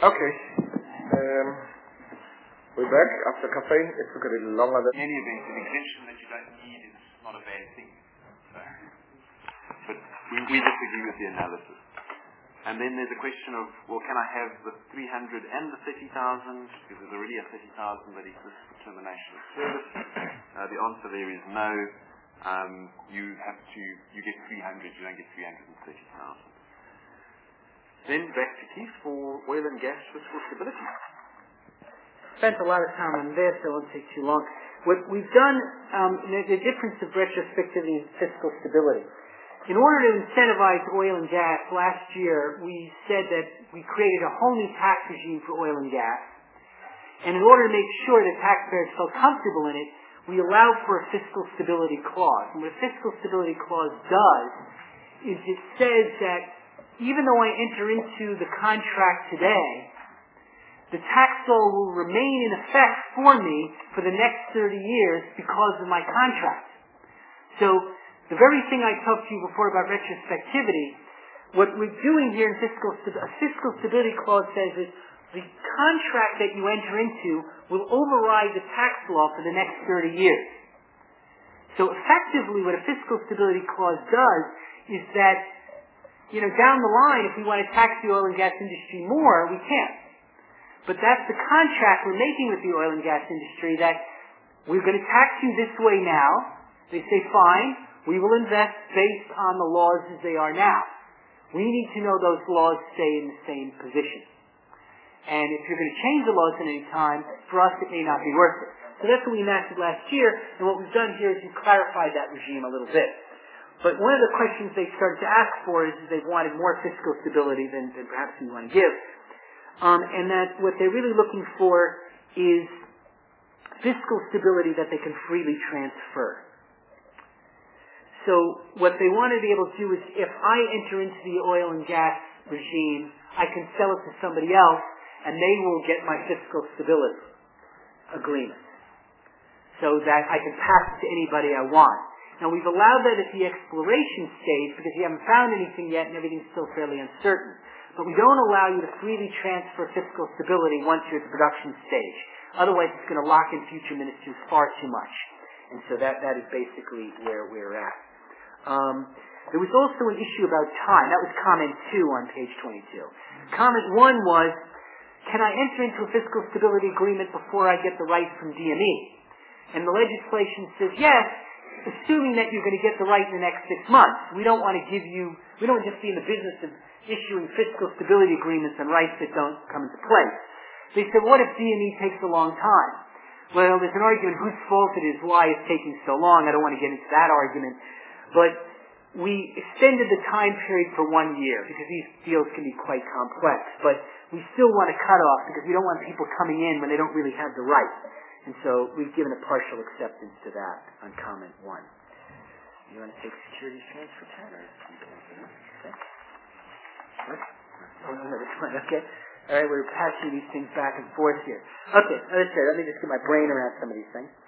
Okay. We're back after caffeine. It took a little longer than... In any event, an exemption that you don't need is not a bad thing. So, but we disagree with the analysis. And then there's a question of, well, can I have the 300 and the 30,000? Because there's already a 30,000 that exists for termination of service. The answer there is no. You get 300, you don't get 330,000. Then back to Keith for oil and gas fiscal stability. Spent a lot of time on this, so it won't take too long. What we've done, the difference of retrospectivity and fiscal stability. In order to incentivize oil and gas, last year we said that we created a whole new tax regime for oil and gas. And in order to make sure that taxpayers felt comfortable in it, we allowed for a fiscal stability clause. And what a fiscal stability clause does is it says that even though I enter into the contract today, the tax law will remain in effect for me for the next 30 years because of my contract. So the very thing I talked to you before about retrospectivity, what we're doing here in a fiscal stability clause says is the contract that you enter into will override the tax law for the next 30 years. So effectively what a fiscal stability clause does is that, down the line, if we want to tax the oil and gas industry more, we can. But that's the contract we're making with the oil and gas industry, that we're going to tax you this way now. They say, fine, we will invest based on the laws as they are now. We need to know those laws stay in the same position. And if you're going to change the laws at any time, for us it may not be worth it. So that's what we enacted last year, and what we've done here is we clarified that regime a little bit. But one of the questions they started to ask for is they've wanted more fiscal stability than perhaps we want to give. And that what they're really looking for is fiscal stability that they can freely transfer. So what they want to be able to do is if I enter into the oil and gas regime, I can sell it to somebody else and they will get my fiscal stability agreement so that I can pass it to anybody I want. Now we've allowed that at the exploration stage because you haven't found anything yet and everything's still fairly uncertain. But we don't allow you to freely transfer fiscal stability once you're at the production stage. Otherwise it's going to lock in future ministers far too much. And so that is basically where we're at. There was also an issue about time. That was comment 2 on page 22. Comment 1 was, can I enter into a fiscal stability agreement before I get the right from DME? And the legislation says yes, assuming that you're going to get the right in the next 6 months. We don't just be in the business of issuing fiscal stability agreements on rights that don't come into place. They said, what if DME takes a long time? Well, there's an argument whose fault it is, why it's taking so long. I don't want to get into that argument. But we extended the time period for 1 year because these deals can be quite complex. But we still want a cutoff because we don't want people coming in when they don't really have the right. And so we've given a partial acceptance to that on comment 1. You want to take securities transfer time? Okay. Oh, no, this one. Okay. All right, we're passing these things back and forth here. Okay, let me just get my brain around some of these things.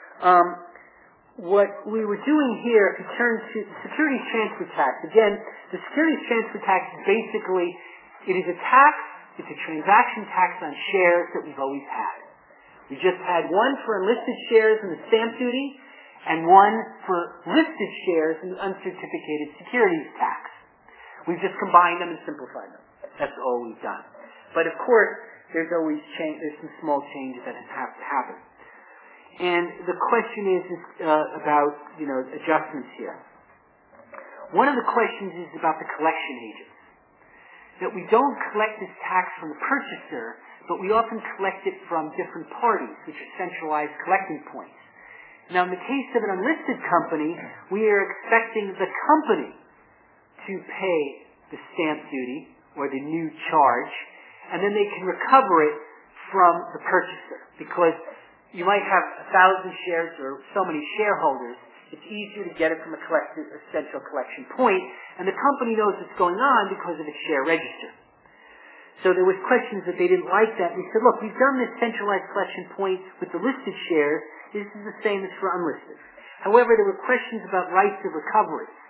What we were doing here, if you turn to the securities transfer tax, again, the securities transfer tax is basically, it is a tax, it's a transaction tax on shares that we've always had. We just had one for enlisted shares in the stamp duty, and one for listed shares in the uncertificated securities tax. We've just combined them and simplified them. That's all we've done. But of course, there's always there's some small changes that have to happen. And the question is about, adjustments here. One of the questions is about the collection agents. That we don't collect this tax from the purchaser, but we often collect it from different parties, which are centralized collecting points. Now, in the case of an unlisted company, we are expecting the company to pay the stamp duty or the new charge, and then they can recover it from the purchaser. Because you might have 1,000 shares or so many shareholders, it's easier to get it from a central collection point, and the company knows what's going on because of its share register. So there was questions that they didn't like that. We said, look, we've done this centralized collection point with the listed shares. This is the same as for unlisted. However, there were questions about rights of recovery.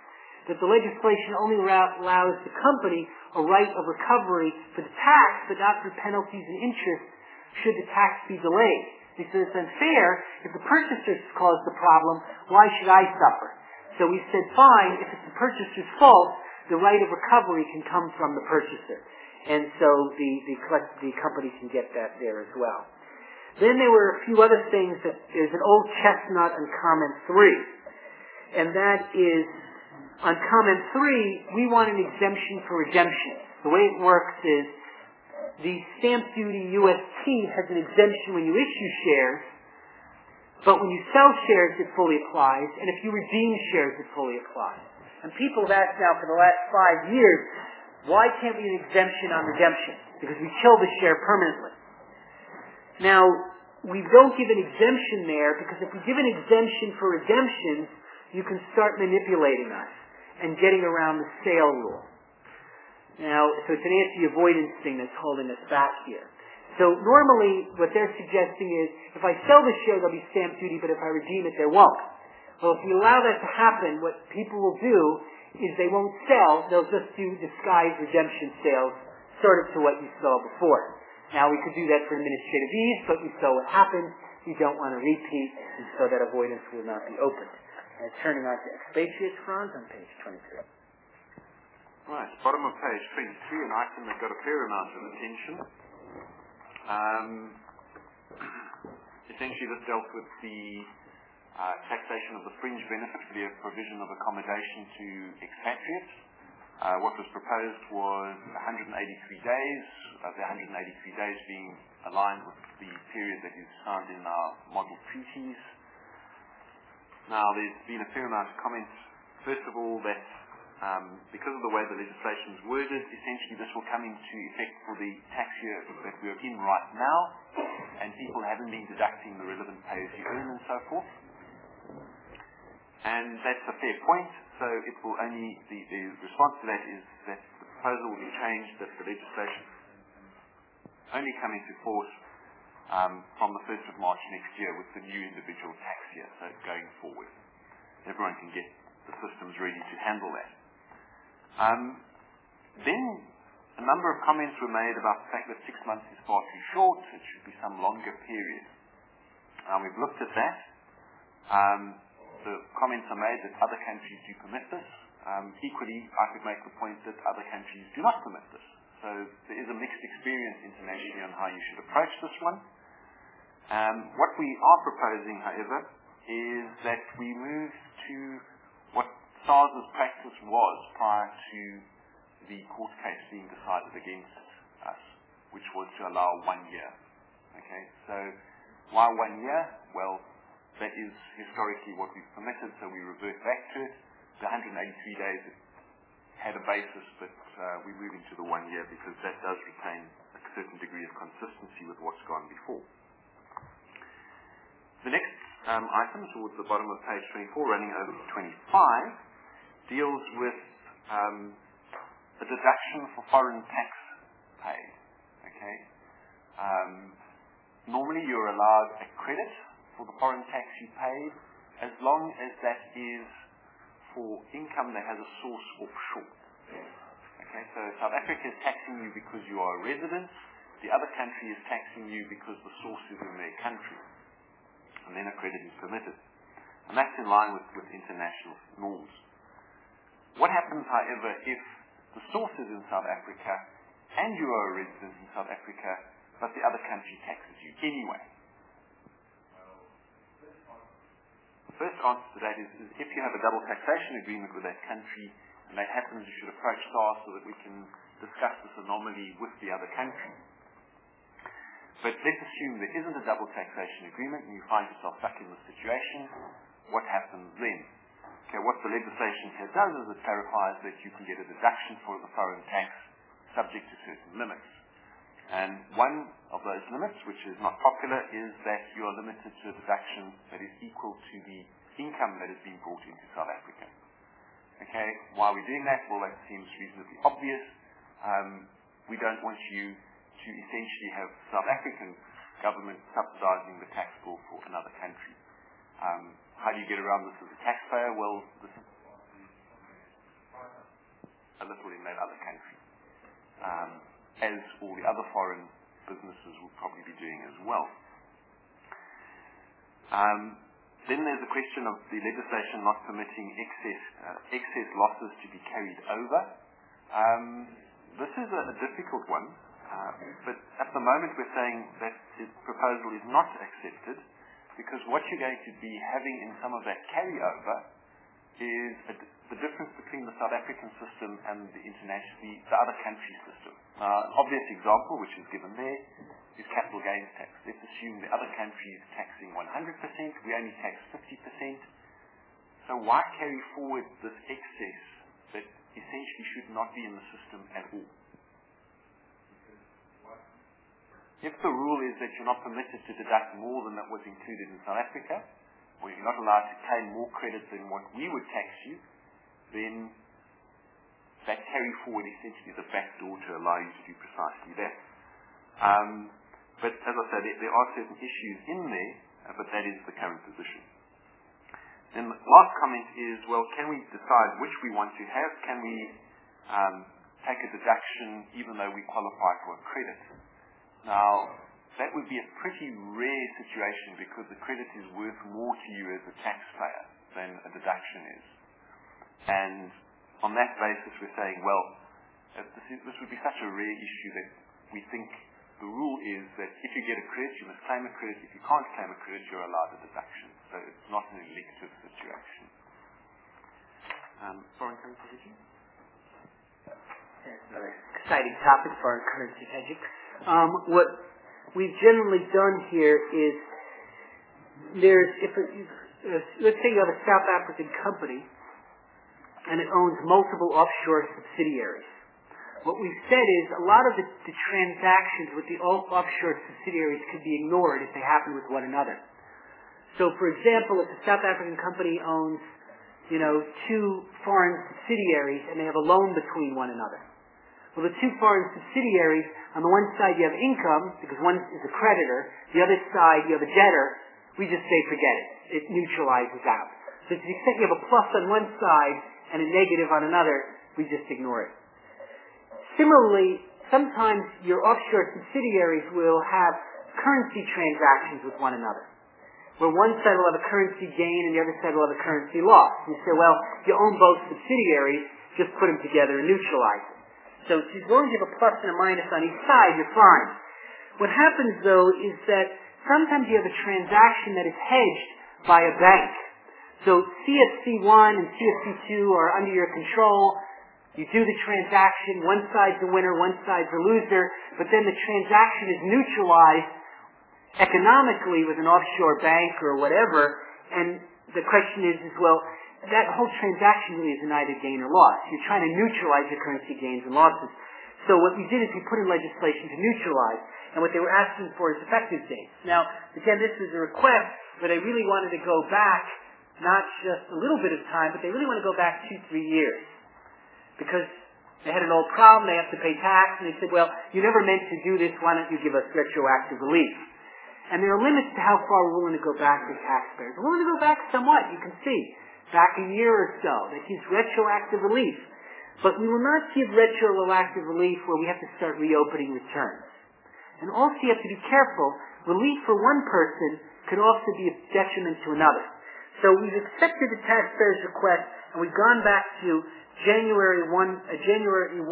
that the legislation only allows the company a right of recovery for the tax, but not for penalties and interest should the tax be delayed. He said it's unfair. If the purchaser caused the problem, why should I suffer? So we said, fine, if it's the purchaser's fault, the right of recovery can come from the purchaser. And so the company can get that there as well. Then there were a few other things. There's an old chestnut on comment 3. And that is, on comment 3, we want an exemption for redemption. The way it works is, the stamp duty UST has an exemption when you issue shares, but when you sell shares, it fully applies, and if you redeem shares, it fully applies. And people have asked now for the last 5 years, why can't we get an exemption on redemption? Because we kill the share permanently. Now, we don't give an exemption there, because if we give an exemption for redemption, you can start manipulating us and getting around the sale rule. Now, so it's an anti-avoidance thing that's holding us back here. So normally, what they're suggesting is, if I sell the share, there'll be stamp duty, but if I redeem it, there won't. Well, if we allow that to happen, what people will do is they won't sell, they'll just do disguised redemption sales, sort of to what you saw before. Now, we could do that for administrative ease, but we saw what happened. We don't want to repeat, and so that avoidance will not be opened. And turning on to expatriates, Franz, on page 23. Right, bottom of page 23, an item that got a fair amount of attention. Essentially, this dealt with the taxation of the fringe benefit for the provision of accommodation to expatriates. What was proposed was 183 days, the 183 days being aligned with the period that is found in our model treaties. Now, there's been a fair amount of comments. First of all, that because of the way the legislation is worded, essentially this will come into effect for the tax year that we are in right now, and people haven't been deducting the relevant pay-as-you-earn and so forth. And that's a fair point, so it will only, the response to that is that the proposal will be changed, that the legislation only come into force from the 1st of March next year with the new individual tax year, so going forward. Everyone can get the systems ready to handle that. Then a number of comments were made about the fact that 6 months is far too short, it should be some longer period. We've looked at that. The comments are made that other countries do permit this. Equally, I could make the point that other countries do not permit this. So there is a mixed experience internationally on how you should approach this one. What we are proposing, however, is that we move to what SARS's practice was prior to the court case being decided against us, which was to allow 1 year. Okay, so why 1 year? Well, that is historically what we've permitted, so we revert back to it. The 183 days had a basis, but we're moving to the 1 year because that does retain a certain degree of consistency with what's gone before. The next item towards the bottom of page 24, running over to 25, deals with a deduction for foreign tax paid. Okay. Normally you're allowed a credit for the foreign tax you paid as long as that is for income that has a source offshore. Okay, so South Africa is taxing you because you are a resident, the other country is taxing you because the source is in their country, and then a credit is permitted. And that's in line with international norms. What happens, however, if the source is in South Africa and you are a resident in South Africa, but the other country taxes you anyway? The first answer to that is if you have a double taxation agreement with that country, and that happens, you should approach SARS so that we can discuss this anomaly with the other country. But let's assume there isn't a double taxation agreement and you find yourself stuck in this situation. What happens then? Okay, what the legislation here does is it clarifies that you can get a deduction for the foreign tax subject to certain limits. And one of those limits, which is not popular, is that you are limited to a deduction that is equal to the income that has been brought into South Africa. Okay, why are we doing that? Well, that seems reasonably obvious. We don't want you to essentially have South African government subsidizing the tax bill for another country. How do you get around this as a taxpayer? Well, as all the other foreign businesses would probably be doing as well. Then there's the question of the legislation not permitting excess losses to be carried over. This is a difficult one, but at the moment we're saying that the proposal is not accepted because what you're going to be having in some of that carryover is the difference between the South African system and the other country system. An obvious example, which is given there, is capital gains tax. Let's assume the other country is taxing 100%, we only tax 50%. So why carry forward this excess that essentially should not be in the system at all? If the rule is that you're not permitted to deduct more than that was included in South Africa, or you're not allowed to claim more credit than what we would tax you, then that carry forward essentially is a backdoor to allow you to do precisely that. But as I said, there are certain issues in there, but that is the current position. Then the last comment is, well, can we decide which we want to have? Can we take a deduction even though we qualify for a credit? Now, that would be a pretty rare situation because the credit is worth more to you as a taxpayer than a deduction is. And on that basis, we're saying, well, this would be such a rare issue that we think the rule is that if you get a credit, you must claim a credit. If you can't claim a credit, you're allowed a deduction. So it's not an elective situation. Foreign currency hedging? That's another exciting topic, foreign currency hedging. What we've generally done here is let's say you have a South African company and it owns multiple offshore subsidiaries. What we've said is a lot of the transactions with the offshore subsidiaries could be ignored if they happen with one another. So, for example, if the South African company owns, two foreign subsidiaries and they have a loan between one another. Well, the two foreign subsidiaries, on the one side you have income, because one is a creditor, the other side you have a debtor, we just say forget it. It neutralizes out. So to the extent you have a plus on one side and a negative on another, we just ignore it. Similarly, sometimes your offshore subsidiaries will have currency transactions with one another, where one side will have a currency gain and the other side will have a currency loss. You say, well, you own both subsidiaries, just put them together and neutralize it. So as long as you have a plus and a minus on each side, you're fine. What happens, though, is that sometimes you have a transaction that is hedged by a bank. So CFC1 and CFC2 are under your control. You do the transaction, one side's the winner, one side's the loser, but then the transaction is neutralized economically with an offshore bank or whatever, and the question is well, that whole transaction really is neither gain or loss. You're trying to neutralize your currency gains and losses. So what we did is we put in legislation to neutralize, and what they were asking for is effective dates. Now, again, this is a request, but they really wanted to go back not just a little bit of time, but they really want to go back 2-3 years. Because they had an old problem, they have to pay tax, and they said, well, you never meant to do this, why don't you give us retroactive relief? And there are limits to how far we're willing to go back to taxpayers. We're willing to go back somewhat, you can see. Back a year or so, that gives retroactive relief. But we will not give retroactive relief where we have to start reopening returns. And also you have to be careful, relief for one person could also be a detriment to another. So we've accepted the taxpayer's request, and we've gone back to January 1, 2007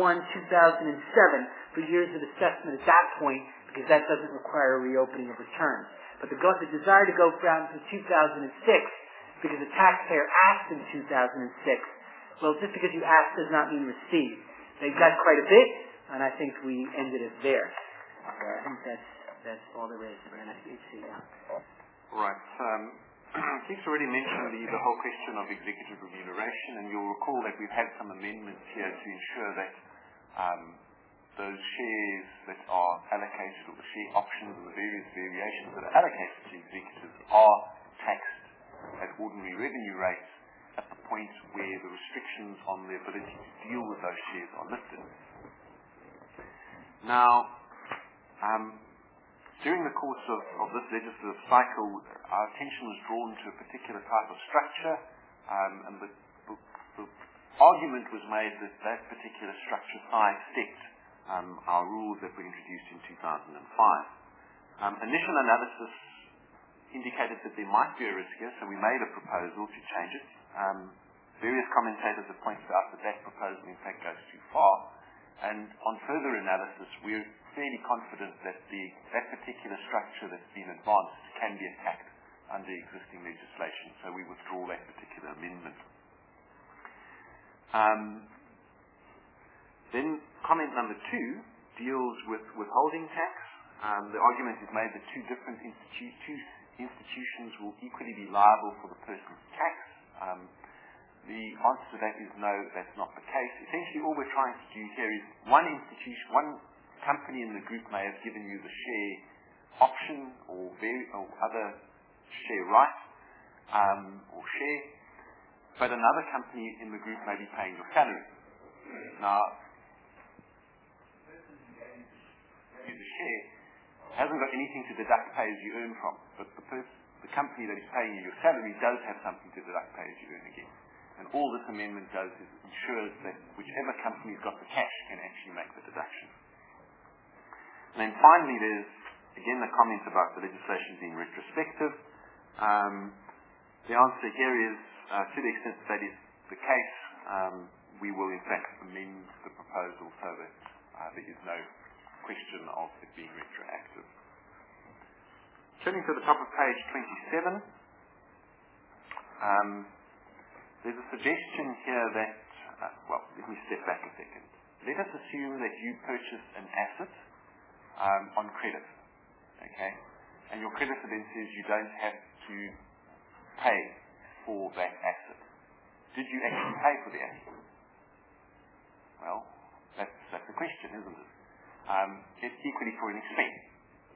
for years of assessment at that point, because that doesn't require a reopening of returns. But the desire to go down to 2006, because the taxpayer asked in 2006, well, just because you asked does not mean receive. They've got quite a bit, and I think we ended it there. So I think that's all there is for NFHC now. Right. Keith's already mentioned the whole question of executive remuneration, and you'll recall that we've had some amendments here to ensure that those shares that are allocated, or the share options, or the various variations that are allocated to executives are taxed at ordinary revenue rates at the point where the restrictions on the ability to deal with those shares are lifted. Now, during the course of this legislative cycle, our attention was drawn to a particular type of structure, and the argument was made that that particular structure sidestepped our rules that were introduced in 2005. Initial analysis indicated that there might be a risk here, so we made a proposal to change it. Various commentators have pointed out that that proposal in fact goes too far, and on further analysis we're fairly confident that that particular structure that's been advanced can be attacked under existing legislation, so we withdraw that particular amendment. Then comment number 2 deals with withholding tax. The argument is made that two institutions will equally be liable for the person's tax. The answer to that is no, that's not the case. Essentially all we're trying to do here is one company in the group may have given you the share option or other share right or share, but another company in the group may be paying your salary. Now, the share hasn't got anything to deduct pay as you earn from, but the company that is paying you your salary does have something to deduct pay as you earn again. And all this amendment does is ensures that whichever company's got the cash can actually make the deduction. And then finally there's again the comment about the legislation being retrospective. The answer here is to the extent that is the case, we will in fact amend the proposal so that there is no question of it being retroactive. Turning to the top of page 27, there's a suggestion here that, let me step back a second. Let us assume that you purchase an asset on credit, okay? And your creditor then says you don't have to pay for that asset. Did you actually pay for the asset? Well, that's the question, isn't it? It's equally for an expense.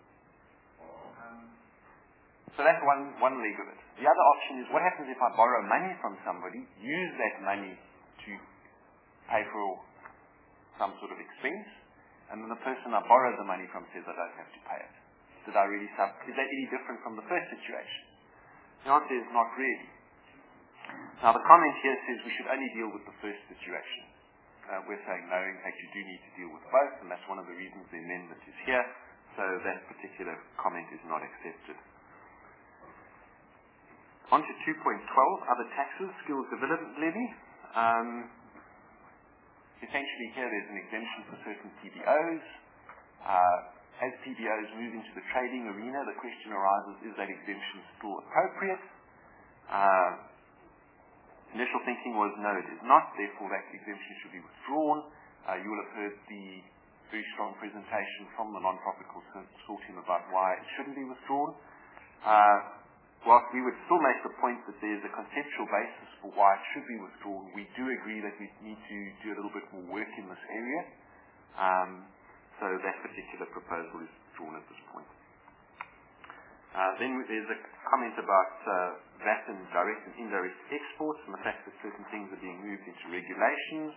So that's one leg of it. The other option is, what happens if I borrow money from somebody, use that money to pay for some sort of expense, and then the person I borrowed the money from says I don't have to pay it. Is that any different from the first situation? The answer is not really. Now the comment here says we should only deal with the first situation. We're saying no, in fact you do need to deal with both, and that's one of the reasons the amendment is here, so that particular comment is not accepted. On to 2.12, other taxes, skills development levy. Essentially here there's an exemption for certain PBOs. As PBOs move into the trading arena, the question arises, is that exemption still appropriate? Initial thinking was no, it is not, therefore that exemption should be withdrawn. You will have heard the very strong presentation from the non-profit consortium about why it shouldn't be withdrawn. Whilst we would still make the point that there's a conceptual basis for why it should be withdrawn, we do agree that we need to do a little bit more work in this area. So that particular proposal is withdrawn at this point. Then there's a comment about VAT and direct and indirect exports and the fact that certain things are being moved into regulations.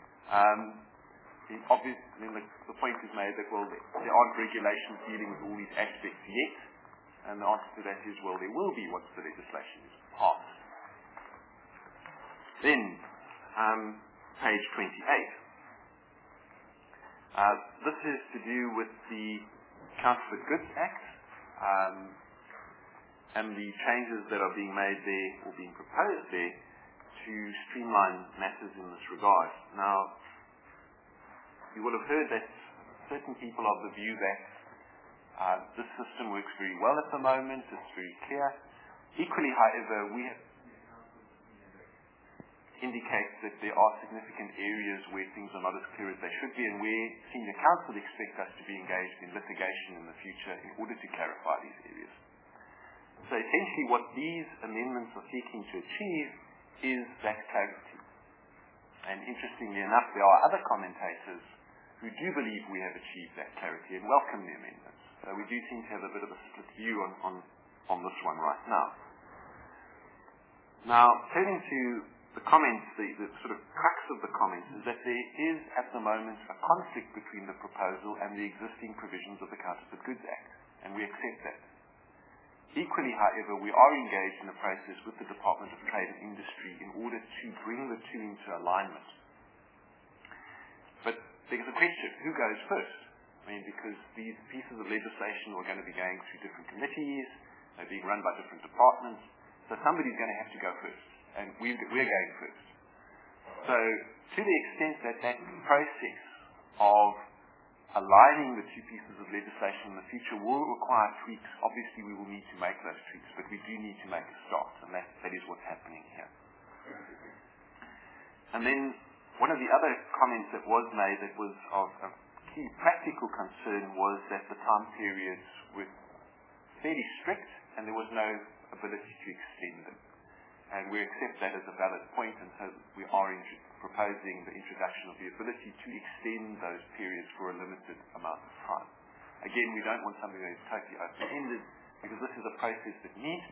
Obviously, the point is made that, well, there aren't regulations dealing with all these aspects yet. And the answer to that is, well, there will be once the legislation is passed. Then, page 28. This is to do with the Counterfeit Goods Act and the changes that are being made there or being proposed there to streamline matters in this regard. Now, you will have heard that certain people are of the view that this system works very well at the moment, it's very clear. Equally, however, we indicate that there are significant areas where things are not as clear as they should be and where senior counsel expect us to be engaged in litigation in the future in order to clarify these areas. So essentially what these amendments are seeking to achieve is that clarity. And interestingly enough, there are other commentators who do believe we have achieved that clarity and welcome the amendments. So we do seem to have a bit of a split view on this one right now. Now, turning to the comments, the sort of crux of the comments is that there is at the moment a conflict between the proposal and the existing provisions of the Counterfeit Goods Act, and we accept that. Equally, however, we are engaged in a process with the Department of Trade and Industry in order to bring the two into alignment. But there's a question, who goes first? I mean, because these pieces of legislation are going to be going through different committees, they're being run by different departments, so somebody's going to have to go first, and we're going first. So, to the extent that that process of aligning the two pieces of legislation in the future will require tweaks, obviously we will need to make those tweaks, but we do need to make a start, and that is what's happening here. And then, one of the other comments that was made that was of key practical concern was that the time periods were fairly strict and there was no ability to extend them. And we accept that as a valid point, and so we are proposing the introduction of the ability to extend those periods for a limited amount of time. Again, we don't want something that is totally open-ended, because this is a process that needs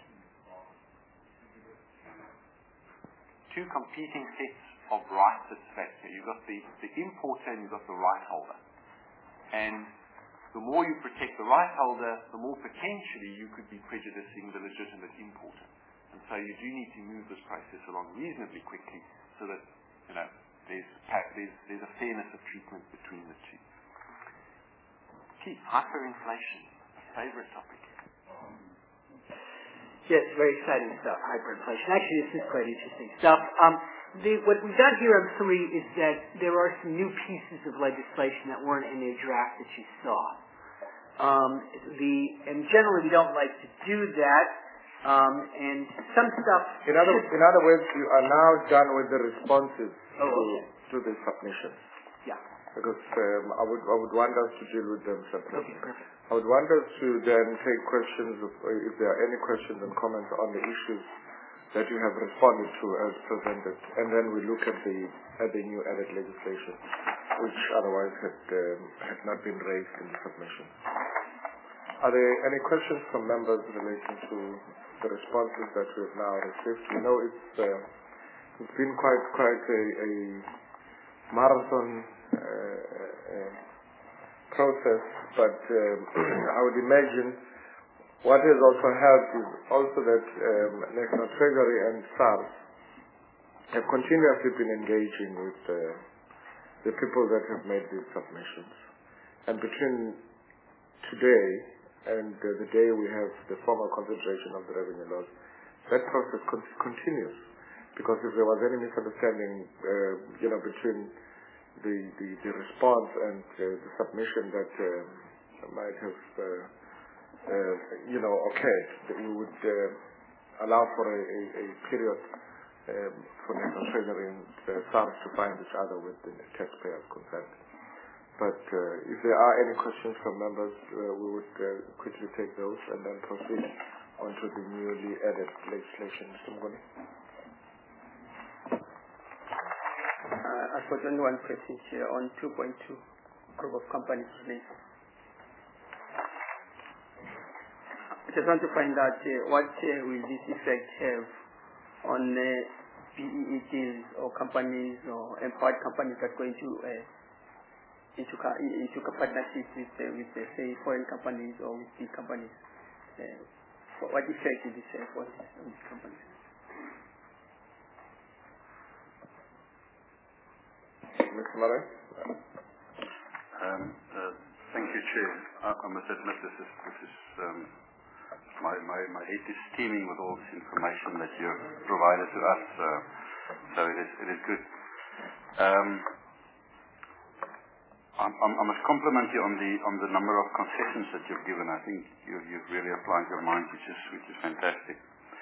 two competing sets of rights at stake here. You've got the importer and you've got the right holder. And the more you protect the right holder, the more potentially you could be prejudicing the legitimate importer. And so you do need to move this process along reasonably quickly so that, there's a fairness of treatment between the two. Keith, hyperinflation, a favorite topic. Yes, very exciting stuff, hyperinflation. Actually, this is quite interesting stuff. What we've got here, I'm sorry, is that there are some new pieces of legislation that weren't in the draft that you saw. And generally we don't like to do that. And some stuff... In other words, you are now done with the responses to the submissions. Yeah. Because I would want us to deal with them separately. Okay, perfect. I would want us to then take questions, if there are any questions and comments on the issues that you have responded to as presented, and then we look at the new added legislation, which otherwise had not been raised in the submission. Are there any questions from members relating to the responses that we have now received? We know it's been quite a marathon process, but I would imagine what has also helped is also that National Treasury and SARS have continuously been engaging with the people that have made these submissions. And between today and the day we have the formal consideration of the revenue laws, that process continues. Because if there was any misunderstanding, between the response and the submission that might have occurred, that we would allow for a period for National Treasury and SARS to find each other with the taxpayers' consent. But if there are any questions from members, we would quickly take those and then proceed on to the newly added legislation. Mr. Mngoni? I've got only one question here on 2.2, group of companies release. I just want to find out what will this effect have on BEE deals or companies or empowered companies that go into partnerships with say foreign companies or with big companies. What effect will this have on these companies? Mr. Murray? Thank you, Chair. I must admit this is my head is steaming with all this information that you have provided to us. So it is good. I must compliment you on the number of concessions that you've given. I think you've really applied your mind, which is fantastic.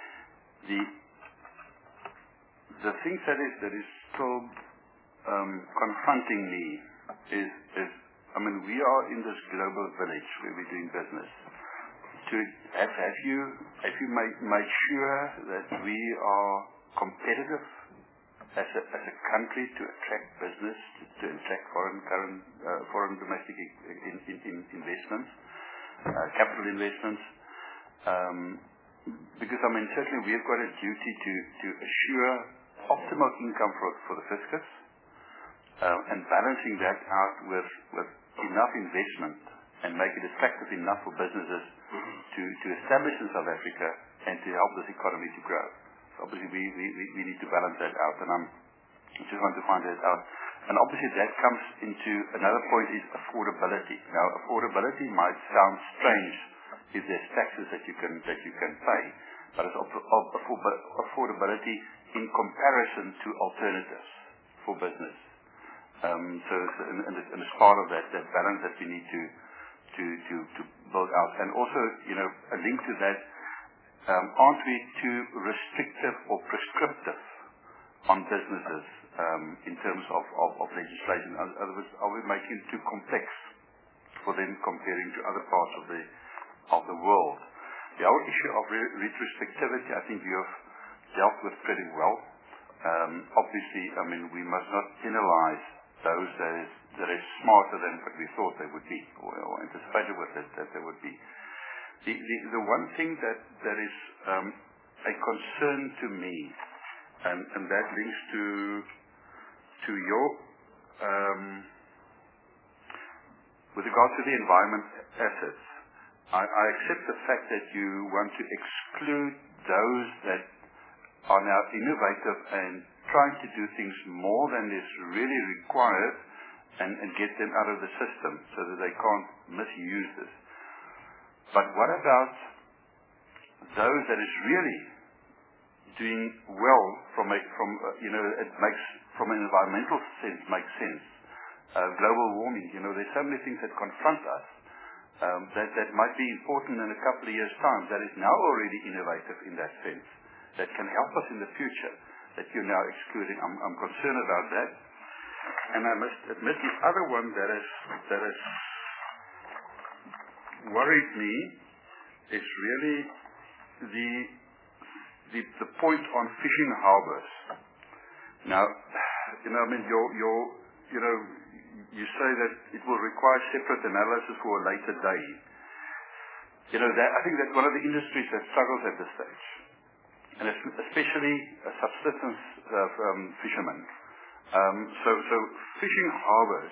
The thing that is still confronting me is we are in this global village where we're doing business. Have you made sure that we are competitive as a country to attract business, to attract foreign domestic investments, capital investments? Because certainly we've got a duty to assure optimal income for the fiscus, and balancing that out with enough investment and make it attractive enough for businesses to establish in South Africa and to help this economy to grow. So obviously we need to balance that out, and I just want to find that out. And obviously that comes into another point is affordability. Now, affordability might sound strange if there's taxes that you can pay, but it's affordability in comparison to alternatives for business. And as part of that balance that we need to build out. And also, a link to that, aren't we too restrictive or prescriptive on businesses in terms of legislation? In other words, are we making it too complex for them comparing to other parts of the world? The whole issue of retrospectivity, I think you have dealt with pretty well. Obviously, we must not penalize those that is smarter than what we thought they would be, or anticipated with it that they would be. The one thing that is a concern to me, and that links to your with regard to the environment assets, I accept the fact that you want to exclude those that are now innovative and trying to do things more than is really required and get them out of the system so that they can't misuse this. But what about those that is really doing well from it makes from an environmental sense makes sense. Global warming, there's so many things that confront us that might be important in a couple of years' time that is now already innovative in that sense, that can help us in the future, that you're now excluding. I'm concerned about that. And I must admit the other one that has worried me is really the point on fishing harbors. Now, you say that it will require separate analysis for a later day. I think that's one of the industries that struggles at this stage, and especially subsistence fishermen. So fishing harbors,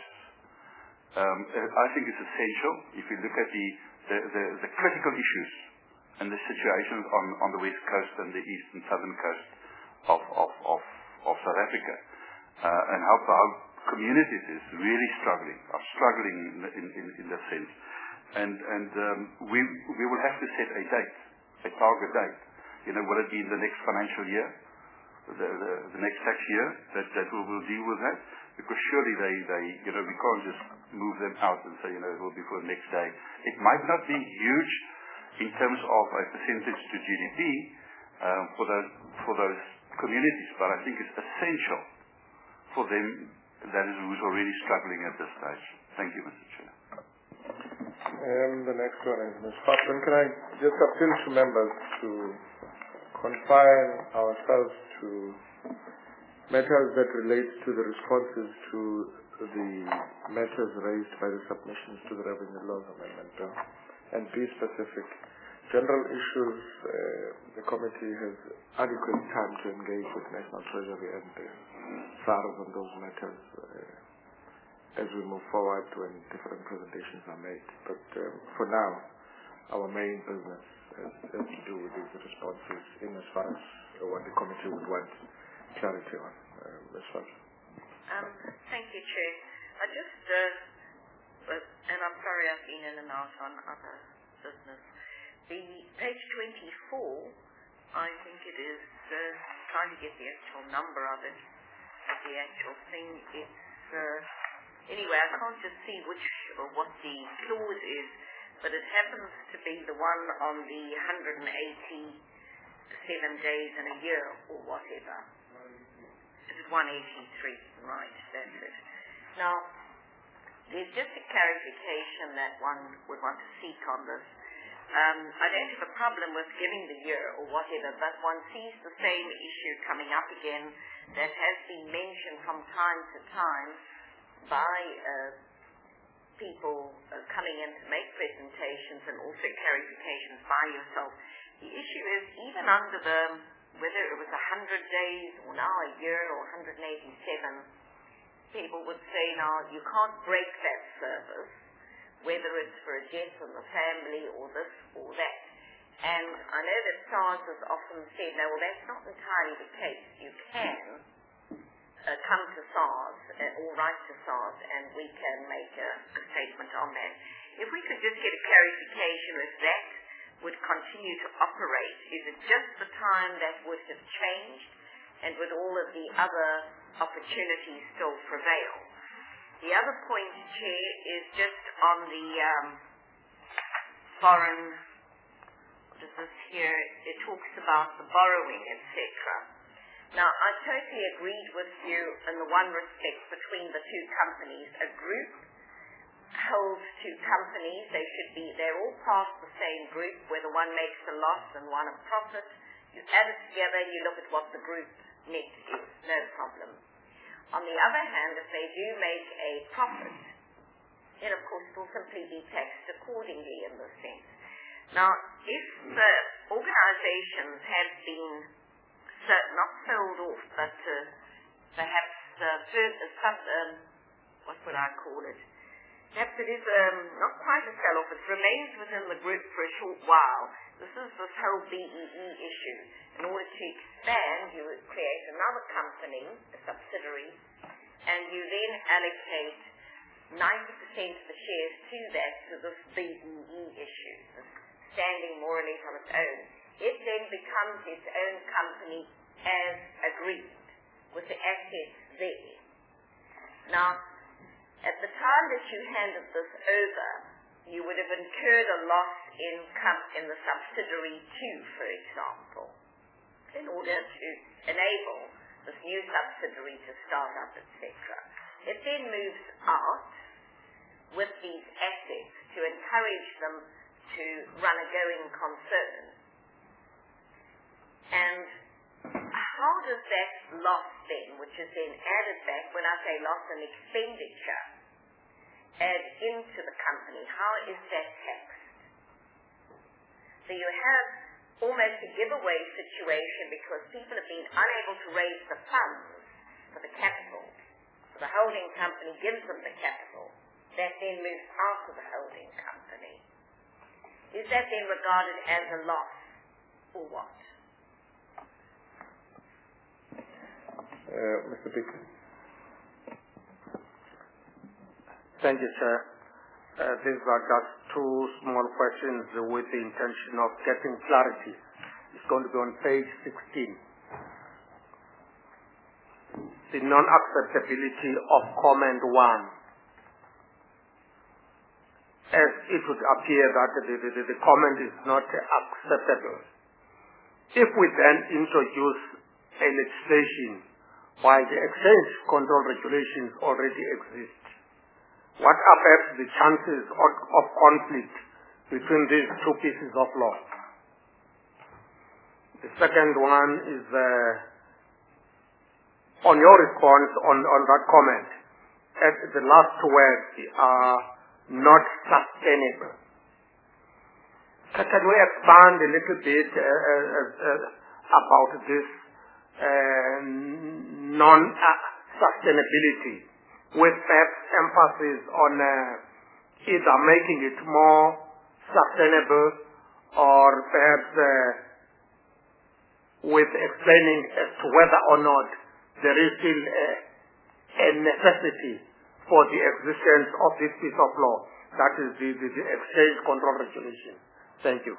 I think is essential. If you look at the critical issues and the situations on the west coast and the east and southern coast of South Africa, and how communities is really are struggling in that sense. And we will have to set a date, a target date. Will it be in the next financial year, the next tax year that we will deal with that? Because surely we can't just move them out and say, it will be for the next day. It might not be huge in terms of a percentage to GDP for those communities, but I think it's essential for them who's already struggling at this stage. Thank you, Mr. Chair. The next one is Ms. Fatman. Can I just appeal to members to confine ourselves to matters that relate to the responses to the matters raised by the submissions to the Revenue Laws Amendment Bill, and be specific. General issues, the committee has adequate time to engage with National Treasury and SARS on those matters as we move forward when different presentations are made. But for now, our main business has to do with these responses in as far as what the committee would want clarity on. Thank you, Chair. I just, and I'm sorry I've been in and out on other business. The page 24, I think it is, trying to get the actual number of it, the actual thing. It's, anyway, I can't just see what the clause is, but it happens to be the one on the 187 days in a year or whatever. It's 183, right, that's it. Now, there's just a clarification that one would want to seek on this. I don't have a problem with giving the year or whatever, but one sees the same issue coming up again that has been mentioned from time to time by people coming in to make presentations and also clarifications by yourself. The issue is even under whether it was 100 days or now a year or 187, people would say now you can't break that service, whether it's for a death in the family or this or that. And I know that SARS has often said, no, well, that's not entirely the case. You can come to SARS or write to SARS, and we can make a statement on that. If we could just get a clarification if that would continue to operate, is it just the time that would have changed, and would all of the other opportunities still prevail? The other point, Chair, is just on the foreign, what is this here? It talks about the borrowing, etc. Now, I totally agreed with you in the one respect between the two companies. A group holds two companies. They're all part of the same group, whether one makes a loss and one a profit. You add it together, you look at what the group net is, no problem. On the other hand, if they do make a profit, then of course it will simply be taxed accordingly in this sense. Now, if the organizations have been not sold off, but perhaps what would I call it? Perhaps it is not quite a sell-off. It remains within the group for a short while. This is this whole BEE issue. In order to expand, you would create another company, a subsidiary, and you then allocate 90% of the shares to that, to this BEE issue, standing more or less on its own. It then becomes its own company as agreed, with the assets there. Now, at the time that you handed this over, you would have incurred a loss in the subsidiary too, for example, in order to enable this new subsidiary to start up, etc. It then moves out with these assets to encourage them to run a going concern. And how does that loss then, which is then added back, when I say loss and expenditure, add into the company? How is that taxed? So you have almost a giveaway situation because people have been unable to raise the funds for the capital. So the holding company gives them the capital. That then moves out of the holding company. Is that then regarded as a loss or what? Mr. Pickett. Thank you, Chair. These are just two small questions with the intention of getting clarity. It's going to be on page 16. The non-acceptability of comment 1. As it would appear that the comment is not acceptable. If we then introduce a legislation while the exchange control regulations already exist, what affects the chances of conflict between these two pieces of law? The second one is on your response on that comment. The last words are not sustainable. Can we expand a little bit about this non-sustainability, with perhaps emphasis on either making it more sustainable or perhaps with explaining as to whether or not there is still a necessity for the existence of this piece of law, that is the exchange control regulation. Thank you.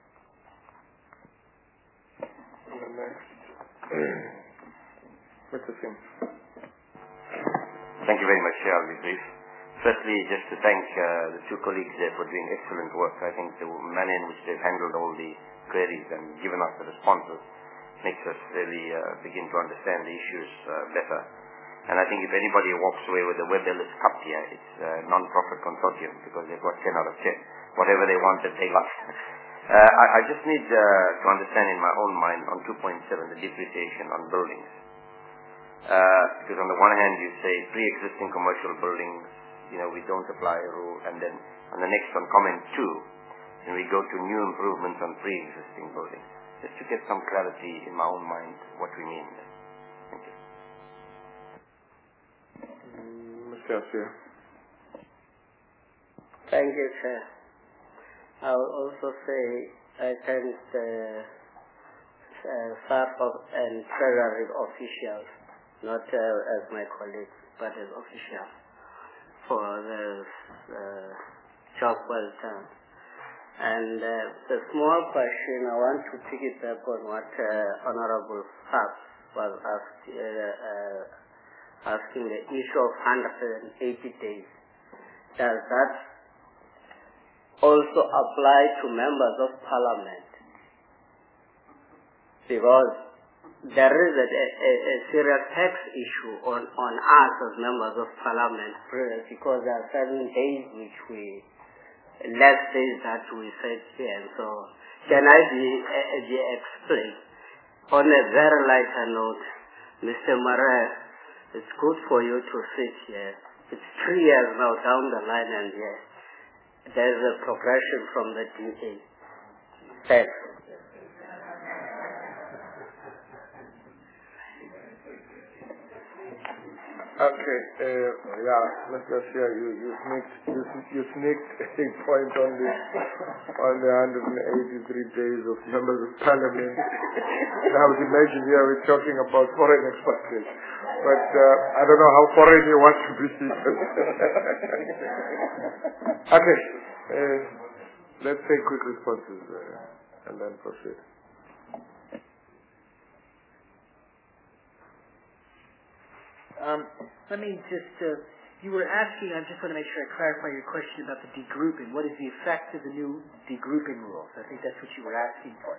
Mr. Singh. Thank you very much, Chair. I'll be brief. Firstly, just to thank the two colleagues there for doing excellent work. I think the manner in which they've handled all the queries and given us the responses makes us really begin to understand the issues better. And I think if anybody walks away with a Webb Ellis Cup here, it's a non-profit consortium because they've got 10 out of 10. Whatever they want that they got. I just need to understand in my own mind on 2.7, the depreciation on buildings. Because on the one hand you say pre-existing commercial buildings, we don't apply a rule, and then on the next one, comment 2, and we go to new improvements on pre-existing buildings. Just to get some clarity in my own mind what we mean. Thank you. Mr. Asir. Thank you, Sir. I will also say I thank the staff and treasury officials not as my colleagues, but as official for the job well done. And the small question, I want to piggyback on what Honorable Fab was asking the issue of 180 days. Does that also apply to members of parliament? Because there is a serious tax issue on us as members of parliament, because there are certain days which less days that we set here. And so can I be explained? On a very lighter note, Mr. Murray, it's good for you to sit here. It's 3 years now down the line, and there's a progression from the DA. Thanks. Okay, Mr. Shia, you sneaked a point on the 183 days of members of parliament. And I would imagine here we're talking about foreign expatriation. But I don't know how foreign you want to be. Okay, let's take quick responses and then proceed. Let me just, you were asking, I just want to make sure I clarify your question about the degrouping. What is the effect of the new degrouping rules? I think that's what you were asking for.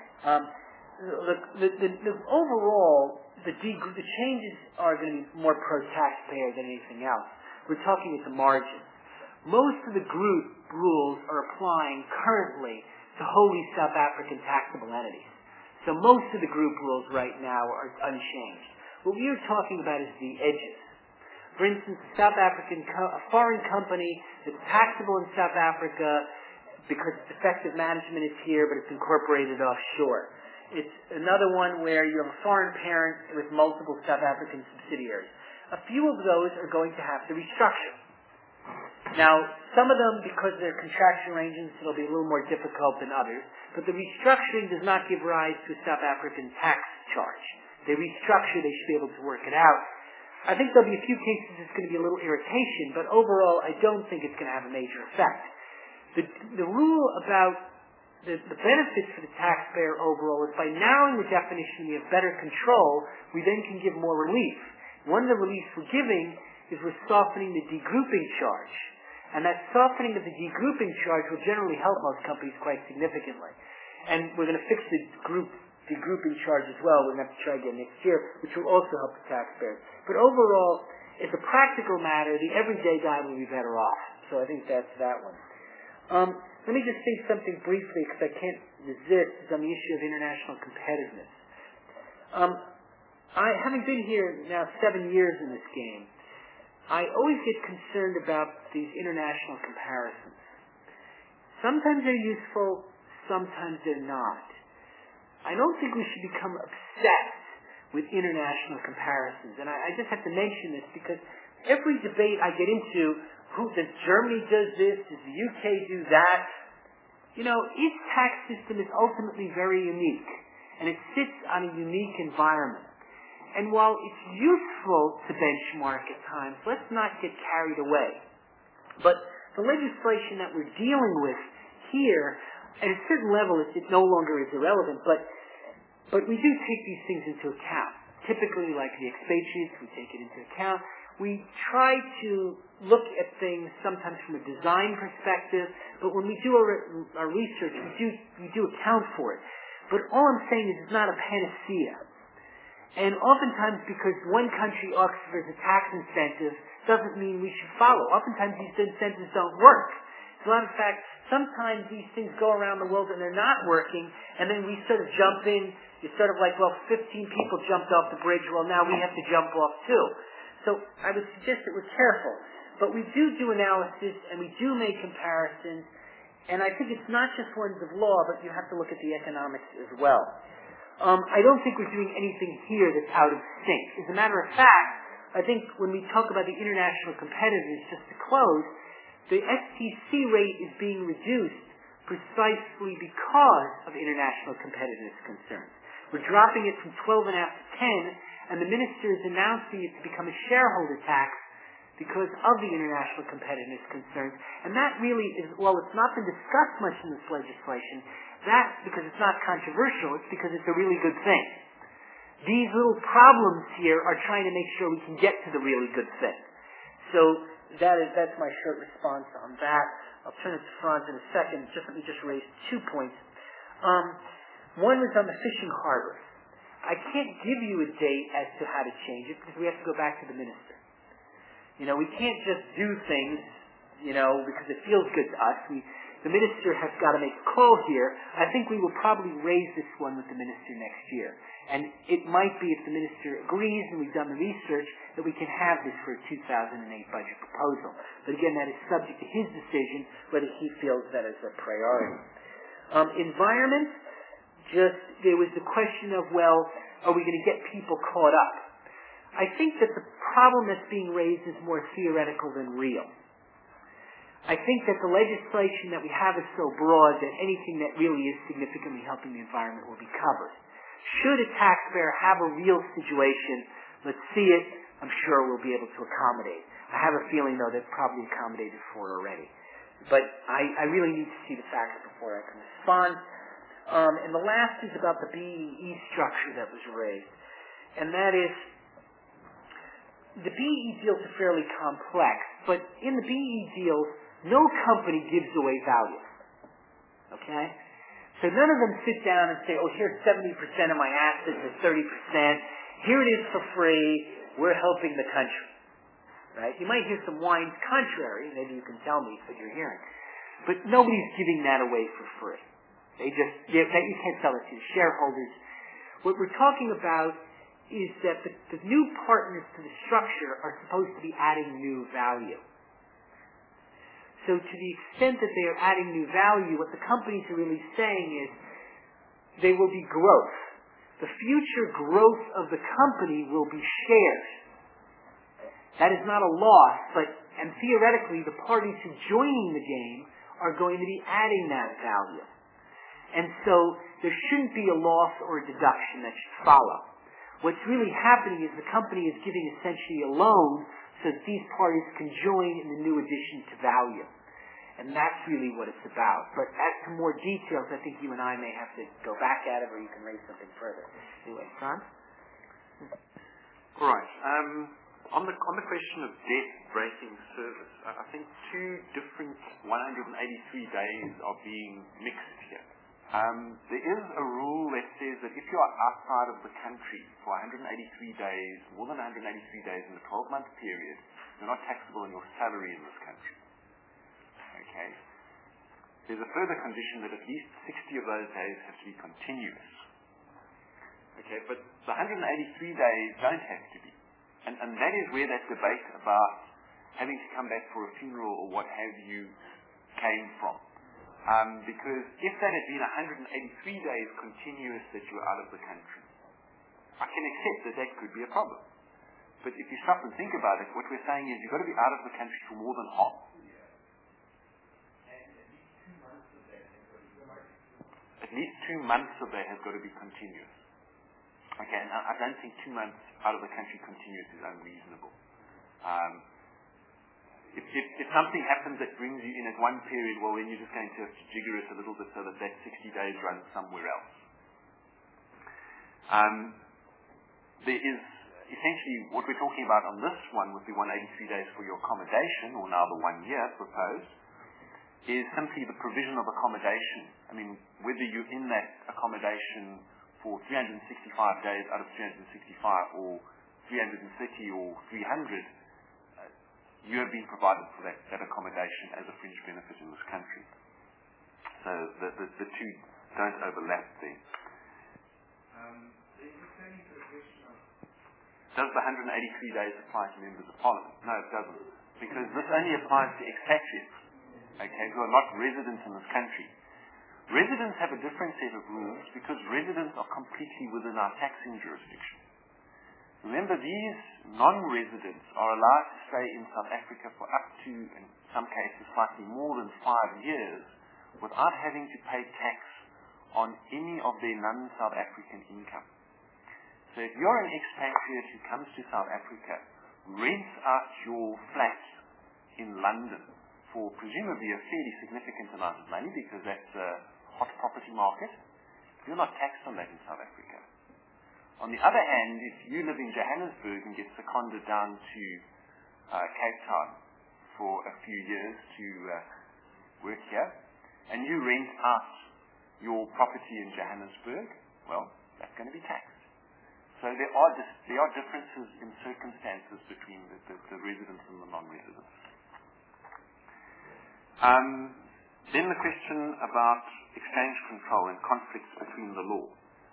Overall, the changes are going to be more pro-taxpayer than anything else. We're talking at the margin. Most of the group rules are applying currently to wholly South African taxable entities. So most of the group rules right now are unchanged. What we are talking about is the edges. For instance, a foreign company that's taxable in South Africa because its effective management is here, but it's incorporated offshore. It's another one where you have a foreign parent with multiple South African subsidiaries. A few of those are going to have to restructure. Now, some of them, because they're contractual arrangements, it'll be a little more difficult than others, but the restructuring does not give rise to a South African tax charge. They restructure, they should be able to work it out. I think there'll be a few cases it's going to be a little irritation, but overall I don't think it's going to have a major effect. The rule about the benefits for the taxpayer overall is by narrowing the definition, we have better control, we then can give more relief. One of the reliefs we're giving is we're softening the degrouping charge. And that softening of the degrouping charge will generally help most companies quite significantly. And we're going to fix the degrouping charge as well. We're going to have to try again next year, which will also help the taxpayers. But overall, as a practical matter, the everyday guy will be better off. So I think that's that one. Let me just say something briefly, because I can't resist, is on the issue of international competitiveness. Having been here now 7 years in this game, I always get concerned about these international comparisons. Sometimes they're useful, sometimes they're not. I don't think we should become obsessed with international comparisons. And I just have to mention this because every debate I get into, does Germany does this, does the UK do that? Its tax system is ultimately very unique. And it sits on a unique environment. And while it's useful to benchmark at times, let's not get carried away. But the legislation that we're dealing with here, at a certain level, it no longer is irrelevant, but we do take these things into account. Typically, like the expatriates, we take it into account. We try to look at things sometimes from a design perspective, but when we do our research, we do account for it. But all I'm saying is it's not a panacea. And oftentimes, because one country offers a tax incentive, doesn't mean we should follow. Oftentimes, these incentives don't work. As a matter of fact, sometimes these things go around the world and they're not working, and then we sort of jump in. It's sort of like, 15 people jumped off the bridge, well, now we have to jump off too. So I would suggest that we're careful. But we do analysis, and we do make comparisons, and I think it's not just ones of law, but you have to look at the economics as well. I don't think we're doing anything here that's out of sync. As a matter of fact, I think when we talk about the international competitiveness, just to close, the STC rate is being reduced precisely because of international competitiveness concerns. We're dropping it from 12.5 to 10 and the minister is announcing it to become a shareholder tax because of the international competitiveness concerns. And that really is, well, it's not been discussed much in this legislation. That's because it's not controversial. It's because it's a really good thing. These little problems here are trying to make sure we can get to the really good thing. So that's my short response on that. I'll turn it to Franz in a second. Let me just raise 2 points. One was on the fishing harbors. I can't give you a date as to how to change it because we have to go back to the minister. We can't just do things, because it feels good to us. The minister has got to make a call here. I think we will probably raise this one with the minister next year. And it might be, if the minister agrees and we've done the research, that we can have this for a 2008 budget proposal. But again, that is subject to his decision, whether he feels that is a priority. Environment, there was the question of, well, are we going to get people caught up? I think that the problem that's being raised is more theoretical than real. I think that the legislation that we have is so broad that anything that really is significantly helping the environment will be covered. Should a taxpayer have a real situation, let's see it, I'm sure we'll be able to accommodate. I have a feeling, though, they've probably accommodated for it already. But I really need to see the facts before I can respond. And the last is about the BEE structure that was raised. And that is, the BEE deals are fairly complex, but in the BEE deals, no company gives away value. Okay? So none of them sit down and say, oh, here's 70% of my assets at 30%. Here it is for free. We're helping the country. Right? You might hear some whines contrary. Maybe you can tell me what you're hearing. But nobody's giving that away for free. You can't sell it to the shareholders. What we're talking about is that the new partners to the structure are supposed to be adding new value. So to the extent that they are adding new value, what the companies are really saying is there will be growth. The future growth of the company will be shared. That is not a loss, and theoretically the parties who are joining the game are going to be adding that value. And so there shouldn't be a loss or a deduction that should follow. What's really happening is the company is giving essentially a loan so that these parties can join in the new addition to value. And that's really what it's about. But as to more details, I think you and I may have to go back at it, or you can raise something further. Anyway, Franz? All right. On the question of debt breaking service, I think two different 183 days are being mixed here. There is a rule that says that if you are outside of the country for 183 days, more than 183 days in a 12-month period, you're not taxable on your salary in this country. Okay. There's a further condition that at least 60 of those days have to be continuous. Okay, but the 183 days don't have to be. And that is where that debate about having to come back for a funeral or what have you came from. Because if that had been 183 days continuous that you were out of the country, I can accept that that could be a problem. But if you stop and think about it, what we're saying is you've got to be out of the country for more than half. At least 2 months of that has got to be continuous. Okay, and I don't think 2 months out of the country continuous is unreasonable. If something happens that brings you in at one period, well, then you're just going to have to jigger it a little bit so that 60 days runs somewhere else. There is essentially what we're talking about on this one with the 183 days for your accommodation, or now the 1 year proposed, is simply the provision of accommodation. I mean, whether you're in that accommodation for 365 days out of 365 or 330 or 300, you have been provided for that accommodation as a fringe benefit in this country. So the two don't overlap there. Does the 183 days apply to members of Parliament? No, it doesn't. Because this only applies to expatriates, okay, who are not residents in this country. Residents have a different set of rules because residents are completely within our taxing jurisdiction. Remember, these non-residents are allowed to stay in South Africa for up to, in some cases, slightly more than 5 years without having to pay tax on any of their non-South African income. So So if you're an expatriate who comes to South Africa, rents out your flat in London for presumably a fairly significant amount of money because that's a hot property market, you're not taxed on that in South Africa. On the other hand, if you live in Johannesburg and get seconded down to Cape Town for a few years to work here, and you rent out your property in Johannesburg, well, that's going to be taxed. So there are differences in circumstances between the residents and the non-residents. Then the question about exchange control and conflicts between the law.